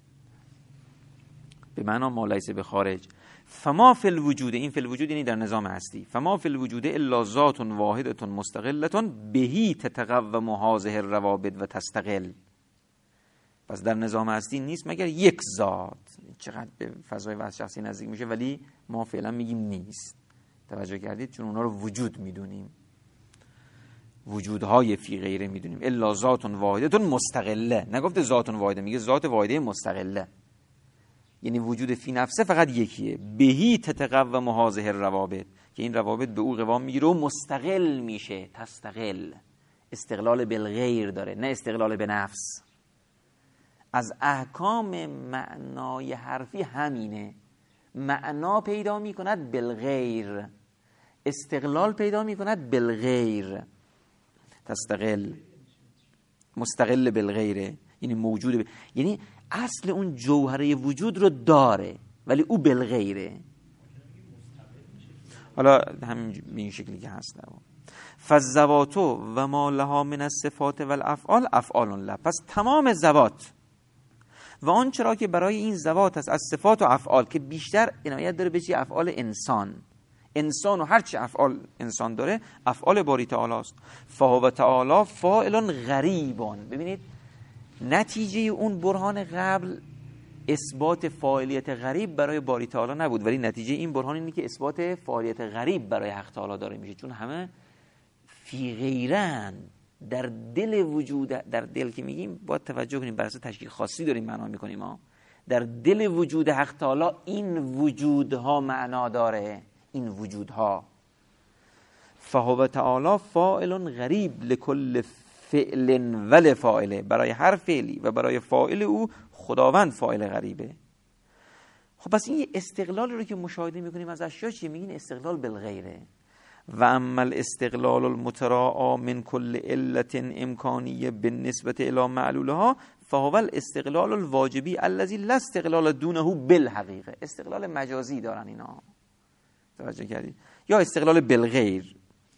به معنا ما لیس به خارج. فما فی الوجود، این فی الوجود یعنی در نظام هستی، فما فی الوجود الا ذات واحدة مستقلة بهی تتقوم هذه الروابط و تستقل. پس در نظام هستی نیست مگر یک ذات. چقدر به فضای وحدت شخصی نزدیک میشه، ولی ما فعلا میگیم نیست. توجه کردید؟ چون اونا رو وجود میدونیم، وجودهای فی غیره میدونیم. الا ذات واحدة مستقله، نگفته ذات واحده، میگه ذات واحده مستقله، یعنی وجود فی نفسه فقط یکیه. بهی تتقوم هذه الروابط، که این روابط به او قوام میگیره و مستقل میشه. تستقل، استقلال بالغیر داره، نه استقلال به نفس. از احکام معنای حرفی همینه، معنا پیدا میکند بالغیر، استقلال پیدا میکند بالغیر. تستقل، مستقل بالغیره، یعنی موجود یعنی اصل اون جوهره وجود رو داره ولی او بالغیره. حالا همین به این شکلی که هست. فالذواتو و ما لها من الصفات والافعال افعال له، پس تمام ذوات و آن چرا که برای این ذوات هست از صفات و افعال، که بیشتر عنایت داره به چی؟ افعال انسان و هر چی افعال انسان داره افعال باری تعالی است. فهو تعالی فاعل غریبان. ببینید نتیجه اون برهان قبل اثبات فاعلیت غریب برای باری تعالی نبود، ولی نتیجه این برهان اینه که اثبات فاعلیت غریب برای حق تعالی داره میشه، چون همه فی غیرن در دل وجود، در دل که میگیم باید توجه کنیم، بر اساس تشکیل خاصی داریم معنا میکنیم ما. در دل وجود حق تعالی این وجودها معنا داره، این وجودها. فهو تعالی فاعل غریب لکل فعل و لفاعله، برای هر فعلی و برای فاعل او خداوند فاعل غریبه. خب پس این استقلال رو که مشاهده میکنیم از اشیا چیه؟ میگین استقلال بالغیره. و اما الاستقلال المتراعى من کل علت امکانیه بالنسبه الی معلولها فهو الاستقلال الواجبی الذی لا استقلال دونه بالحقیقه. استقلال مجازی دارن اینا، توجه کردید؟ یا استقلال بالغیر.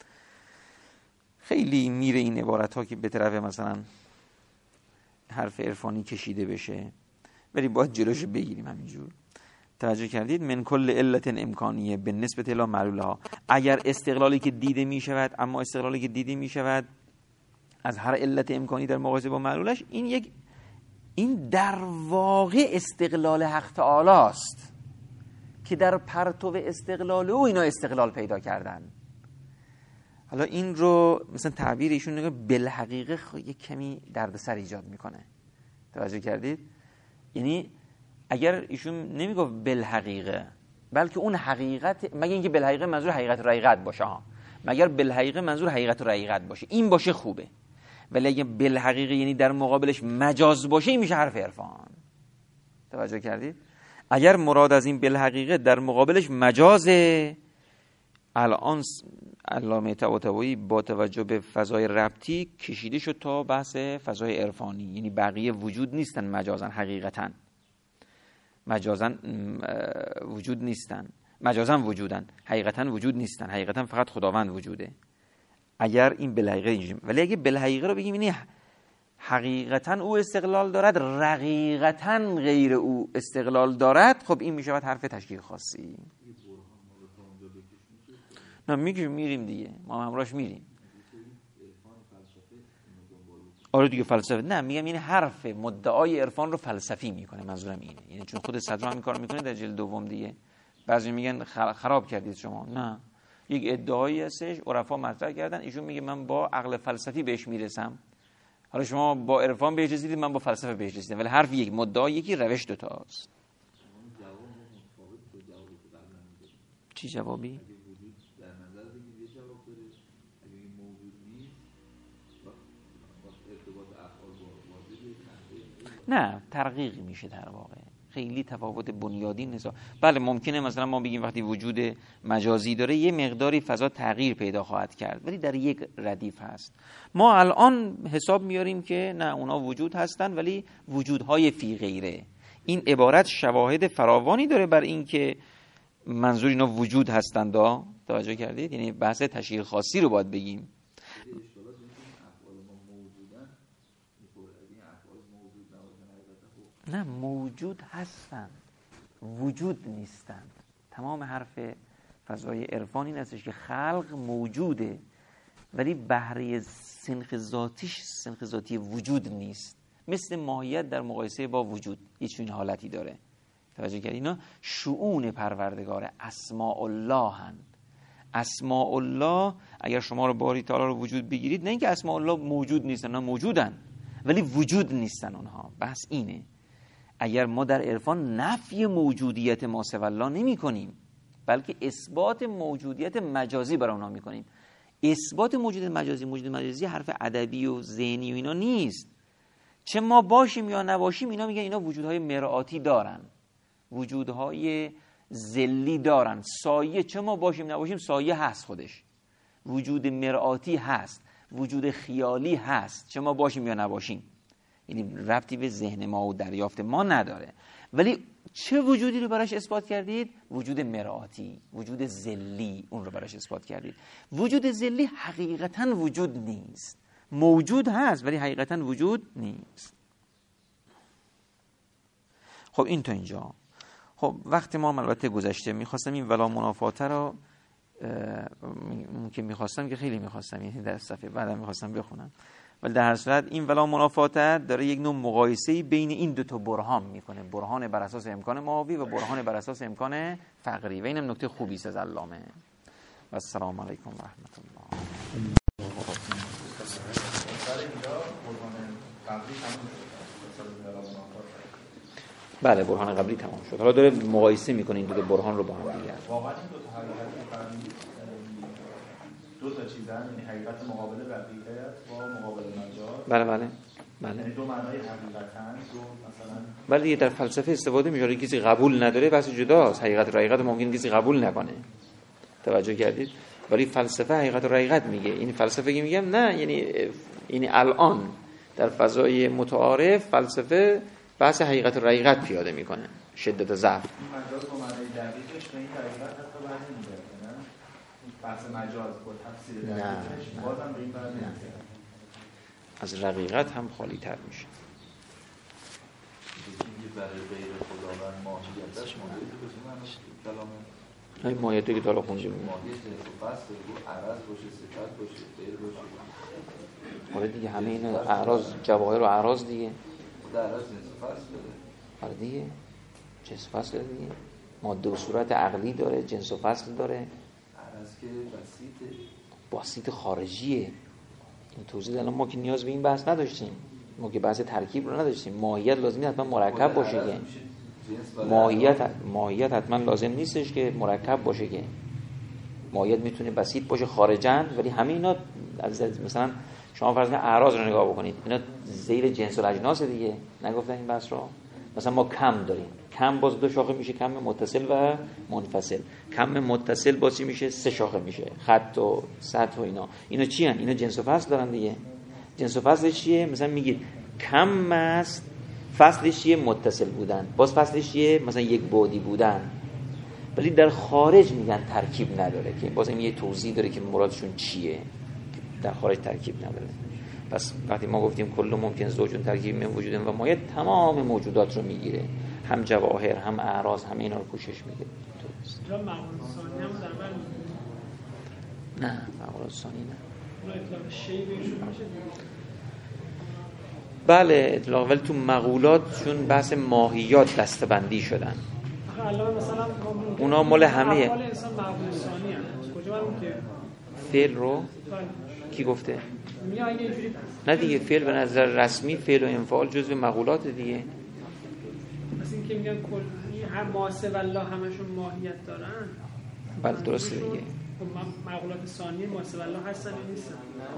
خیلی میره این عبارت ها که به طرف مثلا حرف عرفانی کشیده بشه، ولی باید جلوش بگیریم همینجور. توجه کردید؟ من کل علت امکانیه به نسبت الی معلولها. اگر استقلالی که دیده می شود، اما استقلالی که دیده می شود از هر علت امکانی در مقایسه با معلولش، این در واقع استقلال حق تعالی است که در پرتو استقلال او اینا استقلال پیدا کردن. حالا این رو مثلا تعبیر ایشون نگه بالحقیقه یک کمی دردسر ایجاد میکنه. توجه کردید؟ یعنی اگر ایشون نمیگفت بالحقیقه، بلکه اون حقیقت، مگه اینکه بالحقیقه منظور حقیقت و رقیقت باشه ها، مگر بالحقیقه منظور حقیقت و رقیقت باشه، این باشه خوبه. ولی اگه بالحقیقه یعنی در مقابلش مجاز باشه، این میشه حرف عرفان. توجه کردید؟ اگر مراد از این بالحقیقه در مقابلش مجازه، الان علامه طباطبایی با توجه به فضای ربطی کشیده شد تا بحث فضای عرفانی، یعنی بقیه وجود نیستن مجازن، حقیقتا مجازن وجود نیستن، مجازن وجودن، حقیقتا وجود نیستن، حقیقتا فقط خداوند وجوده. اگر این بالحقیقه اینجوری، ولی اگه بالحقیقه رو بگیم یعنی حقیقتا او استقلال دارد، رقیقتا غیر او استقلال دارد، خب این میشه حرف تشکیل خاصی. نه میریم دیگه، ما همراهش میریم. آره دیگه فلسفه، نه میگم این حرف مدعای عرفان رو فلسفی میکنه، منظورم اینه. یعنی چون خود صدر هم این کارو میکنه در جلد دوم دیگه. بعضی میگن خراب کردید شما، نه، یک ادعایی هستش عرفا مطرح کردن، ایشون میگه من با عقل فلسفی بهش میرسم. حالا شما با عرفان بهش رسیدید، من با فلسفه بهش رسیدم، ولی حرف یک، مدعا یکی، روش دو تاست. چی جوابی؟ نه، ترقیق میشه در واقع، خیلی تفاوت بنیادی نیست. بله ممکنه مثلا ما بگیم وقتی وجود مجازی داره یه مقداری فضا تغییر پیدا خواهد کرد، ولی در یک ردیف هست. ما الان حساب میاریم که نه، اونا وجود هستن ولی وجودهای فی غیره. این عبارت شواهد فراوانی داره بر این که منظور اینا وجود هستند. توجه کردید؟ یعنی بحث تشکیل خاصی رو باید بگیم. نه، موجود هستند، وجود نیستند. تمام حرف فضای عرفان این هستش که خلق موجوده، ولی بهره سنخ ذاتیش سنخ ذاتی وجود نیست. مثل ماهیت در مقایسه با وجود هیچ این حالتی داره. توجه کردید؟ اینا شؤون پروردگاره، اسماء الله هند. اسماء الله اگر شما رو باری تعالی رو وجود بگیرید، نه اینکه اسماء الله موجود نیستن، نه موجودن ولی وجود نیستن اونها. بحث اینه. اگر ما در عرفان نفی موجودیت ما سوی الله نمی کنیم، بلکه اثبات موجودیت مجازی برای اونها می کنیم. اثبات موجودیت مجازی حرف ادبی و ذهنی و اینا نیست. چه ما باشیم یا نباشیم، اینا میگن اینا وجودهای مرآتی دارن، وجودهای ذلی دارن. سایه چه ما باشیم نباشیم، سایه هست خودش. وجود مرآتی هست، وجود خیالی هست، چه ما باشیم یا نباشیم. یعنی ربطی به ذهن ما و دریافت ما نداره. ولی چه وجودی رو براش اثبات کردید؟ وجود مرآتی، وجود ذلی، اون رو براش اثبات کردید. وجود ذلی حقیقتا وجود نیست، موجود هست ولی حقیقتا وجود نیست. خب این تا اینجا. خب وقتی ما البته گذشته، میخواستم این ولا منافاته رو که میخواستم که خیلی میخواستم، یعنی در صفحه بعدم میخواستم بخونم، ولی در هر صورت این ولا منافاته داره یک نوع مقایسه‌ای بین این دو تا برهان میکنه، برهان بر اساس امکان ماوی و برهان بر اساس امکان فقری، و اینم نکته خوبی است از علامه. و السلام علیکم و رحمت الله. بله برهان قبلی تمام شد. حالا داره مقایسه میکنه این دو برهان رو با هم دیگه.
واقعا این دو تا حقیقت دو تا چیزن، یعنی حقیقت مقابل حقیقت با مقابل مجاز.
بله بله بله.
یعنی دو معنای حقیقتن، دو مثلا.
ولی دیگه در فلسفه استفاده میشه، کسی قبول نداره بس جداست. حقیقت و حقیقت ممکن کسی قبول نکنه. توجه کردید؟ ولی فلسفه حقیقت و حقیقت میگه. این فلسفه که میگم نه، یعنی الان در فضای متعارف فلسفه بحث حقیقت و حقیقت پیاده میکنه، شدت ضعف.
مجاز با معنای دقیقش به این حقیقت حتی برنمیگرده، نه؟ بحث مجاز با تفسیر دقیقش بازم به این برنمیگرده.
از رقیقت هم خالی تر میشه.
برای غیر خداوند ماهیتش ماهیتی بسیم کلامه
این ماهیتی که تا حالا خونده بود
ماهیت و فصل بود، عرض باشه، صفت باشه، غیر باشه.
آره دیگه همه این اعراض، جواهر و اعراض دیگه.
در عرض جنس و فصل داره.
آره دیگه جنس و فصل دیگه. ماده و صورت عقلی داره، جنس و فصل داره.
عرض که
بسیط خارجیه. این توضیح الان ما که نیاز به این بحث نداشتیم. ما که بحث ترکیب رو نداشتیم. ماهیت لازمی حتما مرکب باشه که ماهیت حتما لازم نیستش که مرکب باشه که ماهیت میتونه بسیط باشه خارجن، ولی همه اینا مثلا شما فرض کنید اعراض رو نگاه بکنید، اینا زیر جنس و اجناس دیگه. نگفتن این بحث رو؟ مثلا ما کم داریم، کم باز دو شاخه میشه، کم متصل و منفصل. کم متصل باز میشه سه شاخه میشه، خط و سطح و اینا چی هن؟ اینا جنس و فصل دارن دیگه. جنس و فصلش چیه؟ مثلا میگید کم است، فصلش چیه؟ متصل بودن. باز فصلش چیه؟ مثلا یک بعدی بودن. ولی در خارج میگن ترکیب نداره، که باز این یه توضیح داره که مرادشون چیه. در خارج ترکیب نداره. پس وقتی ما گفتیم کل ممکن زوجون ترکیب من وجود و مایه، تمام موجودات رو میگیره، هم جواهر هم اعراض، همه اینا رو پوشش میده.
جا معقول ثانی هم در بر
نه معقول ثانی نه.
اون اطلاق شیء بهشون میشه.
بله اطلاق، ولی تو مقولات چون بحث ماهیات دسته‌بندی شدن.
آخه الان مثلا
اونا مال همه
افعال انسان معقول ثانی هست. کجا برام که
فعل رو کی گفته؟
میگه اگه اینجوری
نه دیگه فعل به نظر رسمی فعل و انفعال جزو مقولات دیگه.
مثلا اینکه میگن کل هر ماسه والله همشون ماهیت دارن.
بله درسته دیگه.
مقولات ثانی ماسه والله هستن یا نیستن؟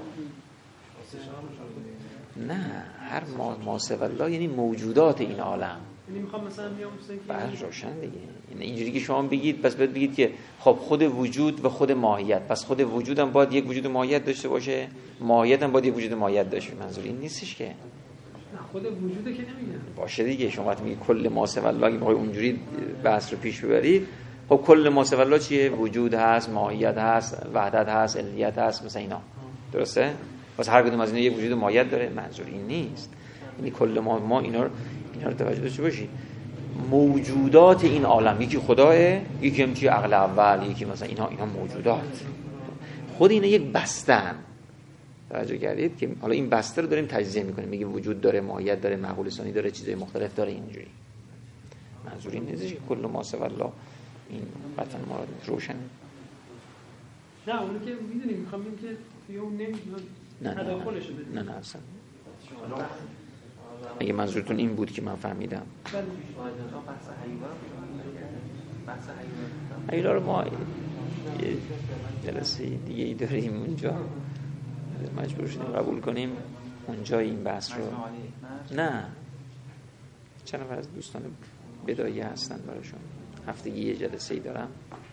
نه هر ماسه والله یعنی موجودات این عالم.
یعنی میخوام مثلا بیام که
بله روشن دیگه. یعنی اینجوری که شما بگید پس باید بگید که خب خود وجود و خود ماهیت، پس خود وجود هم باید یک وجود ماهیت داشته باشه، ماهیت هم باید یک وجود ماهیت داشته باشه. منظور این نیستش که
خود وجوده که نمیگن
باشه دیگه. شما وقتی میگید کل ماسه والله اگه بخواید اونجوری بحث رو پیش ببرید، خب کل ماسه والله چیه؟ وجود هست، ماهیت هست، وحدت هست، علیت هست، مثلا اینا. درسته؟ پس هر کدوم از اینا یک وجود ماهیت داره. منظور این نیست. یعنی کل ما اینا رو توجه داشته باشید. موجودات این عالم، یکی خداه، یکی هم توی عقل اول، یکی مثلا اینا موجودات. خود اینا یک بستن. توجه کردید که حالا این بسته رو داریم تجزیه میکنیم، میگیم وجود داره، ماهیت داره، معقول ثانی داره، چیزای مختلف داره. اینجوری منظور این نیست که کل ما سوى الله این قطعا مراد روشن.
نه اونی که میدونیم میخوام بگم که توی اون نمیدونم تداخلش بده.
نه اصلا اگه منظورتون این بود که من فهمیدم. حیولا رو ما یه جلسه دیگه ای داریم اونجا، مجبور شدیم قبول کنیم اونجا این بحث رو. نه چند نفر از دوستان بدایی هستن براشون هفتگی یه جلسه ای دارم.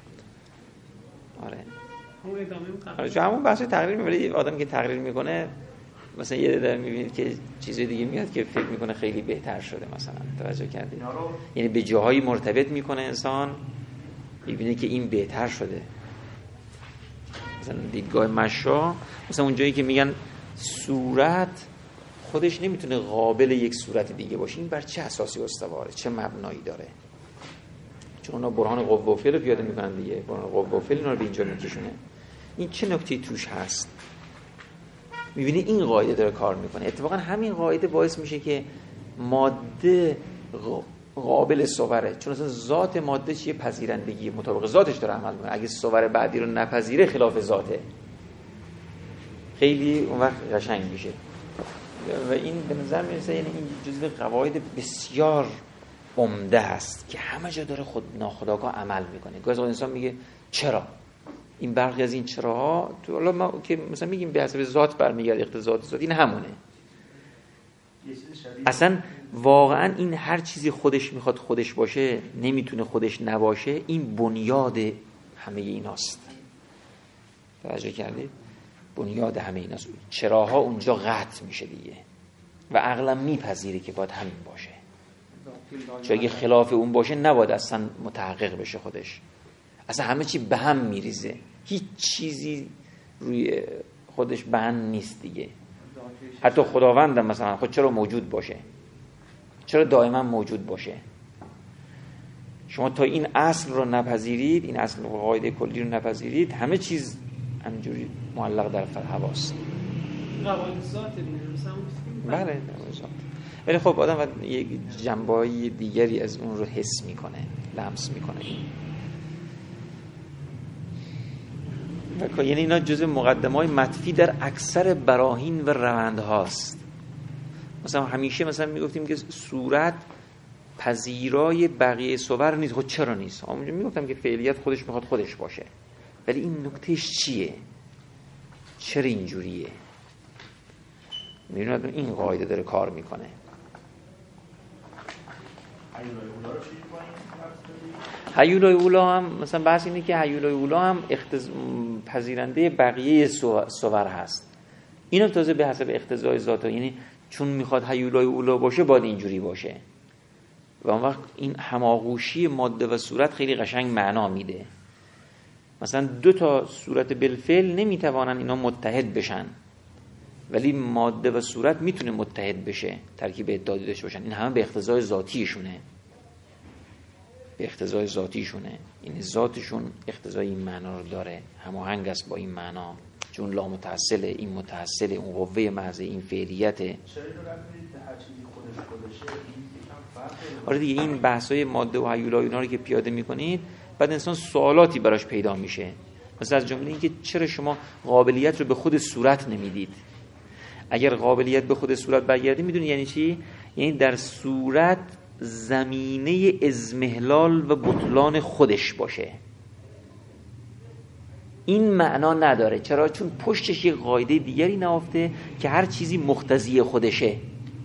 آره همون بحث تقریر میبرید. آدم که تقریر میکنه مثلا یه در میبینید که چیزی دیگه میاد که فکر میکنه خیلی بهتر شده مثلا. توجه کردید؟ یعنی به جاهایی مرتبط میکنه انسان، میبینه که این بهتر شده. مثلا دیدگاه مشا، مثلا اون جایی که میگن صورت خودش نمیتونه قابل یک صورت دیگه باشه، این بر چه اساسی استواره، چه مبنایی داره؟ چون اونا برهان قوه و فعل رو پیاده میکنن دیگه. برهان قوه و فعل اینا رو به اینجا میکشونه. این چه نکته‌ای توش هست؟ میبینی این قاعده داره کار میکنه. اتفاقا همین قاعده باعث میشه که ماده قابل صوره، چون اصلا ذات ماده چیه؟ پذیرندگی، مطابق ذاتش داره عمل میکنه. اگه صور بعدی رو نپذیره خلاف ذاته، خیلی اون وقت قشنگ میشه. و این به نظر میرسه یعنی این جزو قواعد بسیار عمده است که همه جا داره خود ناخودآگاه عمل میکنه. گاهی انسان میگه چرا؟ این برخی از این چراها تو حالا ما که مثلا میگیم به حسب ذات برمیگرده، اقتضاءات ذات، این همونه. اصلا واقعا این هر چیزی خودش میخواد خودش باشه نمیتونه خودش نباشه، این بنیاد همه ایناست. توجه کردید؟ بنیاد همه ایناست. چراها اونجا قطع میشه دیگه و عقلم میپذیره که باید همین باشه، چون اگه خلاف اون باشه نباید اصلا متحقق بشه خودش. اصلا همه چی به هم میریزه، هیچ چیزی روی خودش به هم نیست دیگه. حتی خداوندم مثلا خود چرا موجود باشه؟ چرا دائما موجود باشه؟ شما تا این اصل رو نپذیرید، این اصل قاعده کلی رو نپذیرید، همه چیز همجوری معلق در هواست.
قواعد ذات دیگه مثلا.
بله قواعد ذات. ولی خب آدم باید یک جنبه‌های دیگری از اون رو حس میکنه، لمس میکنه. یعنی اینا جزء مقدمه‌های مطفی در اکثر براهین و روندهاست. مثلا همیشه مثلا میگفتیم که صورت پذیرای بقیه صور نیست. خب چرا نیست؟ همونجا میگفتم که فعلیت خودش میخواد خودش باشه، ولی این نکتهش چیه؟ چرا اینجوریه؟ میبینید این قاعده داره کار میکنه. هیولای اولا هم مثلا بحث اینه که هیولای اولا هم پذیرنده بقیه صور هست. اینم تازه به حسب اقتضای ذات، یعنی چون میخواد هیولای اولا باشه باید اینجوری باشه و اون وقت این هماغوشی ماده و صورت خیلی قشنگ معنا میده. مثلا دو تا صورت بالفعل نمیتوانن اینا متحد بشن، ولی ماده و صورت میتونه متحد بشه، ترکیب اتحادی داشته باشن. این همه به اقتضای ذاتیشونه، به اقتضای ذاتیشونه. این ذاتشون اقتضای این معنا رو داره، هماهنگ است با این معنا، چون لا متصل، این متصل، اون قوه محض، این فعلیت.
چرا رفتید هر چیزی خودشه این یکم فرق؟
آره دیگه، این بحث‌های ماده و هیولای اینا رو که پیاده می‌کنید بعد انسان سوالاتی براش پیدا میشه. مثلا از جمله این که چرا شما قابلیت رو به خود صورت نمیدید؟ اگر قابلیت به خود صورت برگردی میدونی یعنی چی؟ یعنی در صورت زمینه اضمحلال و بطلان خودش باشه. این معنا نداره. چرا؟ چون پشتش یک قاعده دیگری نهفته که هر چیزی مقتضی خودشه.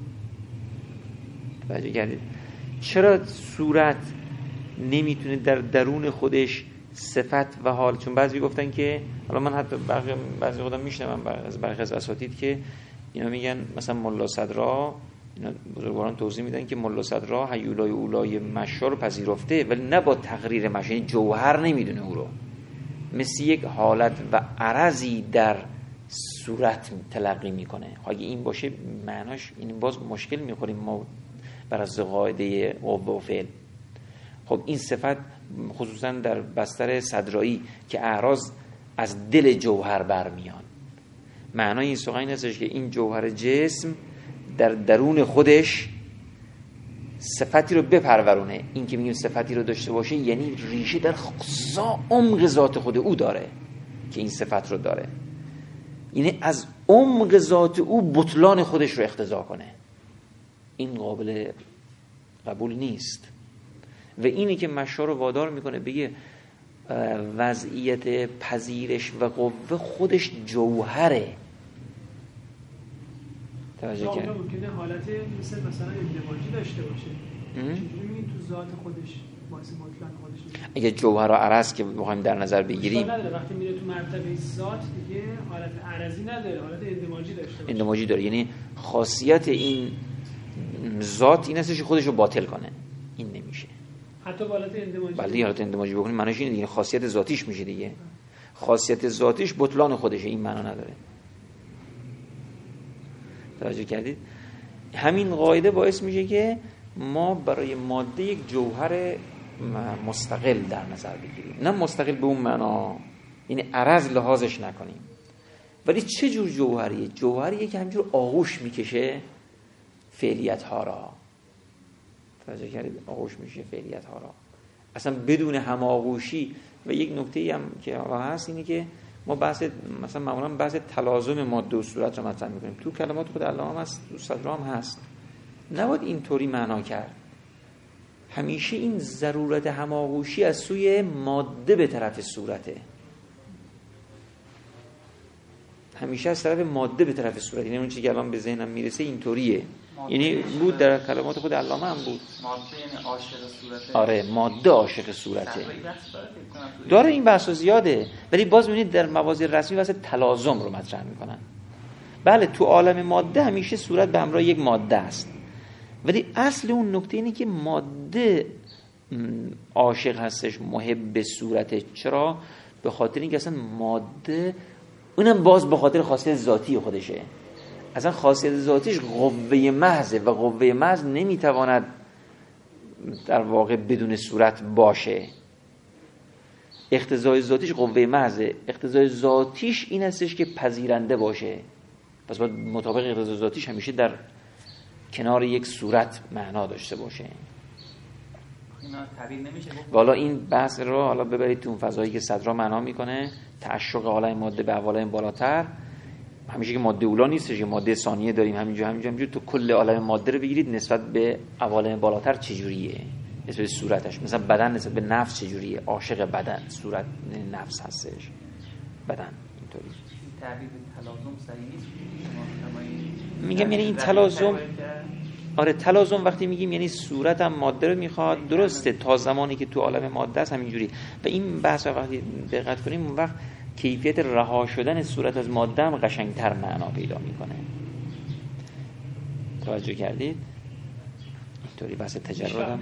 توجه کردید؟ چرا صورت نمیتونه در درون خودش صفت و حال؟ چون بعضی گفتن که، حالا من حتی بعضی خودم میشنم از برخی از اساتید که اینا میگن مثلا ملا صدرا، اینا بزرگواران توضیح میدن که ملا صدرا هیولای اولای مشا رو پذیرفته ولی نه با تقریر مشا، یعنی جوهر نمیدونه او رو، مثل یک حالت و عرضی در صورت تلقی میکنه. اگه این باشه معناش این باز مشکل میخوریم ما بر از قاعده قوه و فعل. خب این صفت خصوصا در بستر صدرایی که اعراض از دل جوهر برمیان، معنای این سخن این هستش که این جوهر جسم در درون خودش صفتی رو بپرورونه. این که میگیم صفتی رو داشته باشه یعنی ریشه در عمق ذات خود او داره که این صفت رو داره، یعنی از عمق ذات او بطلان خودش رو اقتضا کنه. این قابل قبول نیست. و اینی که مشا رو وادار میکنه بگه وضعیت پذیرش و قوه خودش جوهره. توجه کرد؟
ممکنه حالت مثلا اندماجی داشته باشه. چجوری تو ذات خودش باعث بطلان خودش میشه؟
اگه جوهر و عرض که بخوایم در نظر بگیریم
نداره. وقتی میره تو مرتبه ذات دیگه حالت عرضی نداره، حالت اندماجی داشته باشه.
اندماجی داره، یعنی خاصیت این ذات این هستش که خودش رو باطل کنه. این نمیشه.
حتی حالت اندماجی.
بله حالت اندماجی بکنیم معناش اینه دیگه، خاصیت ذاتیش میشه دیگه. خاصیت ذاتیش بطلان خودشه، این معنا نداره. توجه کردید؟ همین قاعده باعث میشه که ما برای ماده یک جوهر مستقل در نظر بگیریم، نه مستقل به اون معنا، یعنی عرض لحاظش نکنیم. ولی چه جور جوهریه؟ جوهریه که همینجور آغوش میکشه فعلیت ها را. توجه کردید؟ آغوش میشه فعلیت ها را اصلا بدون هماغوشی. و یک نکته هم که هست اینه که ما مثلا معمولا بحث تلازم ماده و صورت رو مطرح میکنیم. تو کلمات خود علامه هم هست، تو صدر هم هست. نباید اینطوری معنا کرد. همیشه این ضرورت هماغوشی از سوی ماده به طرف صورته، همیشه از طرف ماده به طرف صورت. یعنی اون چیزی که الان به ذهنم میرسه اینطوریه، یعنی بود در کلمات خود علامه هم بود.
ماده یعنی عاشق صورته.
آره، ماده عاشق صورته. داره این بحث زیاده، ولی باز میبینید در موازی رسمی واسه تلازم رو مطرح میکنن. بله تو عالم ماده همیشه صورت به همراه یک ماده است، ولی اصل اون نکته اینه که ماده عاشق هستش، محب صورته. چرا؟ به خاطر اینکه اصلا ماده اونم باز به خاطر خاصیت ذاتی خودشه. اصلا خاصیت ذاتیش قوه محضه و قوه محض نمیتواند در واقع بدون صورت باشه. اقتضای ذاتیش قوه محضه، اقتضای ذاتیش این هستش که پذیرنده باشه. پس باید مطابق اقتضای ذاتیش همیشه در کنار یک صورت معنا داشته باشه.
اینا تعبیر نمیشه.
والا این بحث رو حالا ببرید تو اون فضایی که صدرا معنا میکنه، تعشق عالم ماده به عوالم بالاتر. همیشه که ماده اولا نیستش، ماده ثانیه داریم، همینجور تو کل عالم ماده رو بگیرید نسبت به عوالم بالاتر چجوریه، نسبت به صورتش. مثلا بدن نسبت به نفس چجوریه، عاشق بدن، صورت نفس هستش، بدن اینطوری.
تعبیر تلازم صحیح نیست.
میگم یعنی این تلازم، آره تلازم وقتی میگیم یعنی صورت هم ماده رو میخواد، درسته تا زمانی که تو عالم ماده است همینجوری. و این بحث وقتی دقت کنیم اون وقت کیفیت رها شدن صورت از ماده هم قشنگتر معنا پیدا میکنه. توجه کردید؟ اینطوری بحث تجرد هم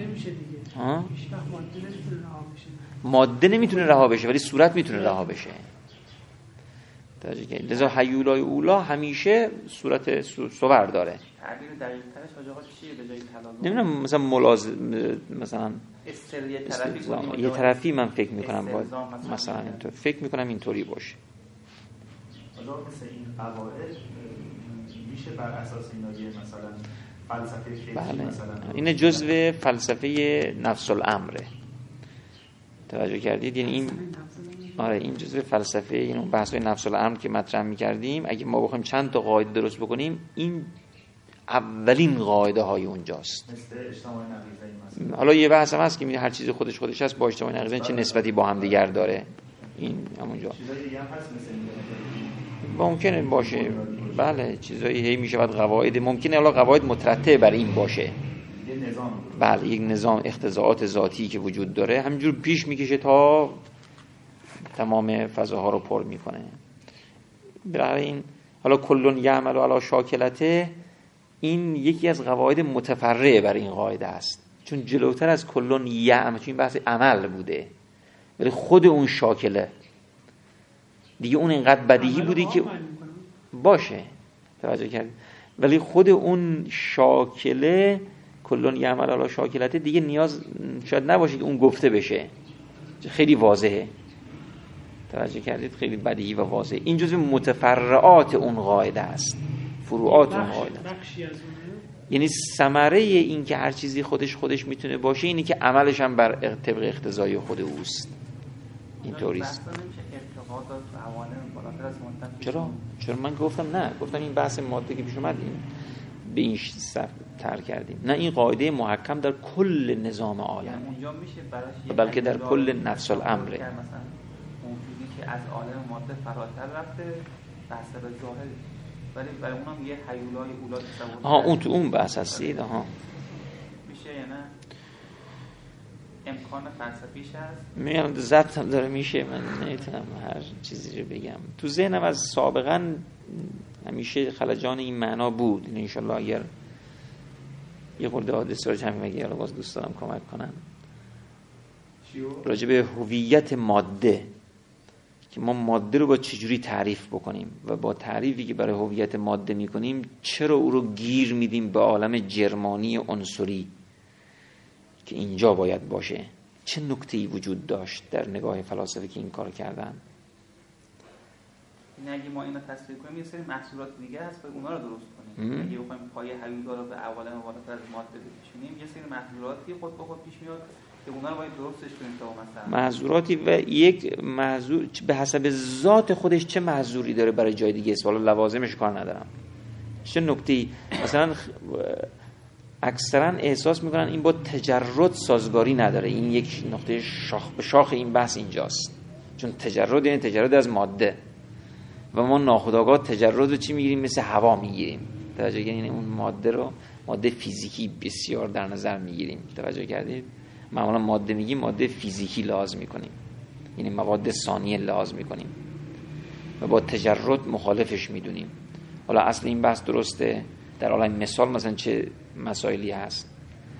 ماده نمیتونه رها بشه ولی صورت میتونه رها بشه. توجه کردید؟ لذا هیولای اولا همیشه صورت صور داره.
تعبیر دقیق ترش حاج آقا چیه به جای تلازم؟
نمیدونم، مثلا یه طرفی من فکر میکنم باید مثلا اینطور فکر میکنم اینطوری باشه.
حالا مثل این قواعد میشه بر اساس اینا یه مثلا فلسفه فکری
بله.
مثلا
این جزء فلسفه نفس الامره. توجه کردید؟ یعنی این آره این جزء فلسفه، این اون بحث‌های نفس الامر که مطرح می‌کردیم. اگه ما بخوایم چند تا قاعده درست بکنیم این اولین قاعده های اونجاست.
مثل اجتماع نقیضین مثلا.
حالا یه بحث هم هست که هر چیز خودش هست با اجتماع نقیضین چه نسبتی با هم دیگر داره. این همونجا
چیزای دیگه هم هست مثل این
ممکنه باشه. بله چیزایی هی میشه بعد قواعد ممکنه حالا قواعد مترتب بر این باشه.
یه نظام.
بله یک نظام اقتضاعات ذاتی که وجود داره همینجور پیش میکشه تا تمام فضاها رو پر میکنه. برای این حالا کلون یعمل علی شاکلته این یکی از قواعد متفرعه بر این قاعده است، چون جلوتر از کلون یعمل، چون این بحث عمل بوده ولی خود اون شاکله دیگه اون اینقدر بدیهی بوده که باشه. توجه کرد؟ ولی خود اون شاکله کلون یعمل علی شاکلته دیگه نیاز شاید نباشه که اون گفته بشه، خیلی واضحه. توجه کردید؟ خیلی بدیهی و واضحه. این جزو متفرعات اون قاعده است، فروعات اون قاعده است. یعنی ثمره این که هر چیزی خودش میتونه باشه اینی که عملش هم بر طبق اقتضای خود اوست. اینطوری است. چرا من گفتم نه، گفتم این بحث ماده که پیش اومد این به این سر تر کردیم. نه این قاعده محکم در کل نظام عالم، بلکه در کل نفس الامر.
مثلا موجودی که از عالم ماده فراتر رفته بحث به ظاهر، ولی برای اونم یه هیولای اولا تصور.
آها اون تو اون بحث هستید. آها
میشه یا نه؟ امکان فلسفیش هست؟
میگم ضبط هم داره میشه، من نمیتونم هر چیزی رو بگم. تو ذهنم از سابقا همیشه خلجان این معنا بود. ان شاء الله اگر یه خورده حادثه رو همین مگه باز دوست دارم کمک کنن راجع به هویت ماده، که ما ماده رو با چجوری تعریف بکنیم و با تعریفی که برای هویت ماده میکنیم چرا او رو گیر میدیم به عالم جرمانی عنصری که اینجا باید باشه. چه نکته‌ای وجود داشت در نگاه فلاسفه که این کار کردن؟
اگه ما اینو تصویر کنیم یه سری محصولات دیگه هست و اونا رو درست کنیم. اگه بخوایم پای هیولا رو به عوالم بالاتر از ماده بکشونیم یه سری محصولاتی خود به خود پیش میاد
که اونا رو باید درستش کنیم تا مثلا
محظوراتی و یک محظور به حسب ذات خودش چه محظوری داره برای جای دیگه است، والا لوازمش کار ندارم. چه نکته‌ای مثلا اکثرا احساس میکنن این با تجرد سازگاری نداره. این یک نقطه شاخ به شاخ این بحث اینجاست، چون تجرد یعنی تجرد از ماده و ما ناخودآگاه تجرد رو چی میگیریم؟ مثل هوا میگیریم. توجه کردین؟ یعنی اون ماده رو ماده فیزیکی بسیار در نظر میگیریم. توجه کردید؟ معمولا ماده میگیم ماده فیزیکی لحاظ میکنیم، یعنی مواد ثانیه لحاظ میکنیم و با تجرد مخالفش میدونیم. حالا اصل این بحث درسته؟ در عالم مثال مثلا چه مسائلی هست؟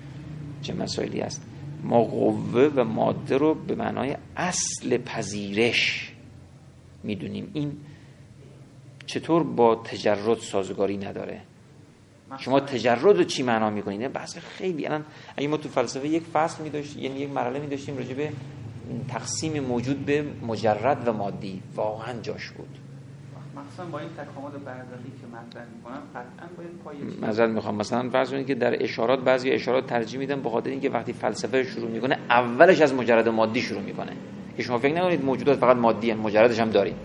ما قوه و ماده رو به معنای اصل پذیرش میدونیم. این چطور با تجرد سازگاری نداره؟ شما تجرد رو چی معنا میکنید؟ بحث خیلی الان اگه ما تو فلسفه یک فصل می‌داشتیم، یعنی یک مرحله می‌داشتیم راجع به تقسیم موجود به مجرد و مادی، واقعا جاش بود.
مثلا با این تکامل برزخی که مطرح می‌کنن قطعاً باید پای
معذرت می‌خوام، مثلا فرض کنید که در اشارات بعضی اشارات ترجیح میدن به خاطر اینکه وقتی فلسفه شروع میکنه اولش از مجرد مادی شروع میکنه که شما فکر نکنید موجودات فقط مادی ان، مجردش هم داریم.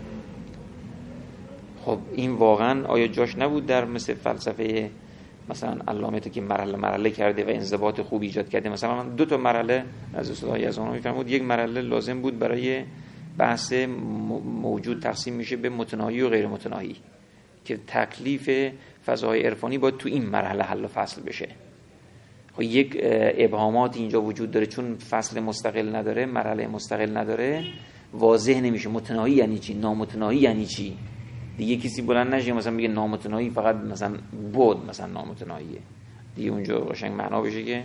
خب این واقعا آیا جاش نبود در مثل فلسفه مثلا علامه که مرحله کرده و انضباط خوب ایجاد کرده؟ مثلا من 2 مرحله از استاد یزدانی میفرمود، یک مرحله لازم بود برای بحث موجود تقسیم میشه به متناهی و غیر متناهی که تکلیف فضای عرفانی باید تو این مرحله حل و فصل بشه. خب یک ابهامات اینجا وجود داره، چون فصل مستقل نداره، مرحله مستقل نداره، واضح نمیشه متناهی یعنی چی، نامتناهی یعنی چی. دیگه کسی بلند نشه مثلا بگه نامتناهی فقط مثلا بود مثلا نامتناهیه، دیگه اونجا قشنگ معنا بشه که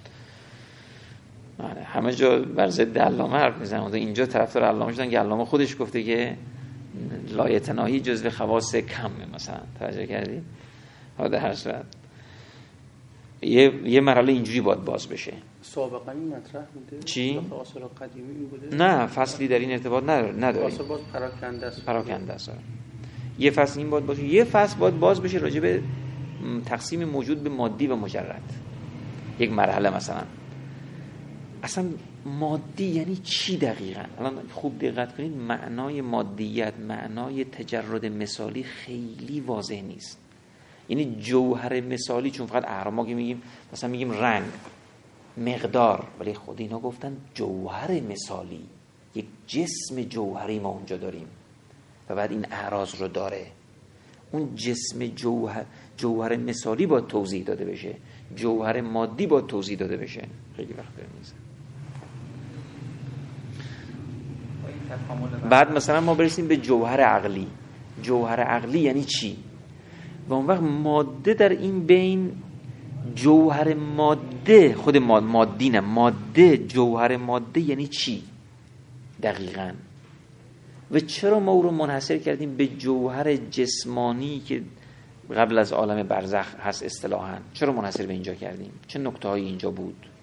همه جا بر ضد علامه حرف میزنن. اینجا طرفدار علامه شدن که علامه خودش گفته که لایتناهی جزو خواص کمه مثلا. توجه کردی؟ در هر صورت یه مرحله اینجوری باید باز بشه.
سابقا این مطرح بوده؟
چی؟
فاصله قدیمی این بوده؟
نه، فصلی در این ارتباط نداره.
فاصله باز
پراکنده است. یه فصل این باید باشه، یه فصل باید باز بشه راجع به تقسیم موجود به مادی و مجرد. یک مرحله مثلا اصلا مادی یعنی چی دقیقاً؟ الان خوب دقت کنید، معنای مادیت، معنای تجرد مثالی خیلی واضح نیست. یعنی جوهر مثالی، چون فقط اهرام که میگیم مثلا میگیم رنگ، مقدار، ولی خود اینا گفتن جوهر مثالی، یک جسم جوهری ما اونجا داریم و بعد این اعراض رو داره. اون جسم جوهر مثالی باید توضیح داده بشه، جوهر مادی باید توضیح داده بشه. خیلی وقت برمیزه. بعد مثلا ما برسیم به جوهر عقلی. جوهر عقلی یعنی چی؟ و اون وقت ماده در این بین، جوهر ماده، خود مادی نه، ماده، جوهر ماده یعنی چی دقیقاً؟ و چرا ما او رو منحصر کردیم به جوهر جسمانی که قبل از عالم برزخ هست اصطلاحاً؟ چرا منحصر به اینجا کردیم؟ چه نکته‌هایی اینجا بود؟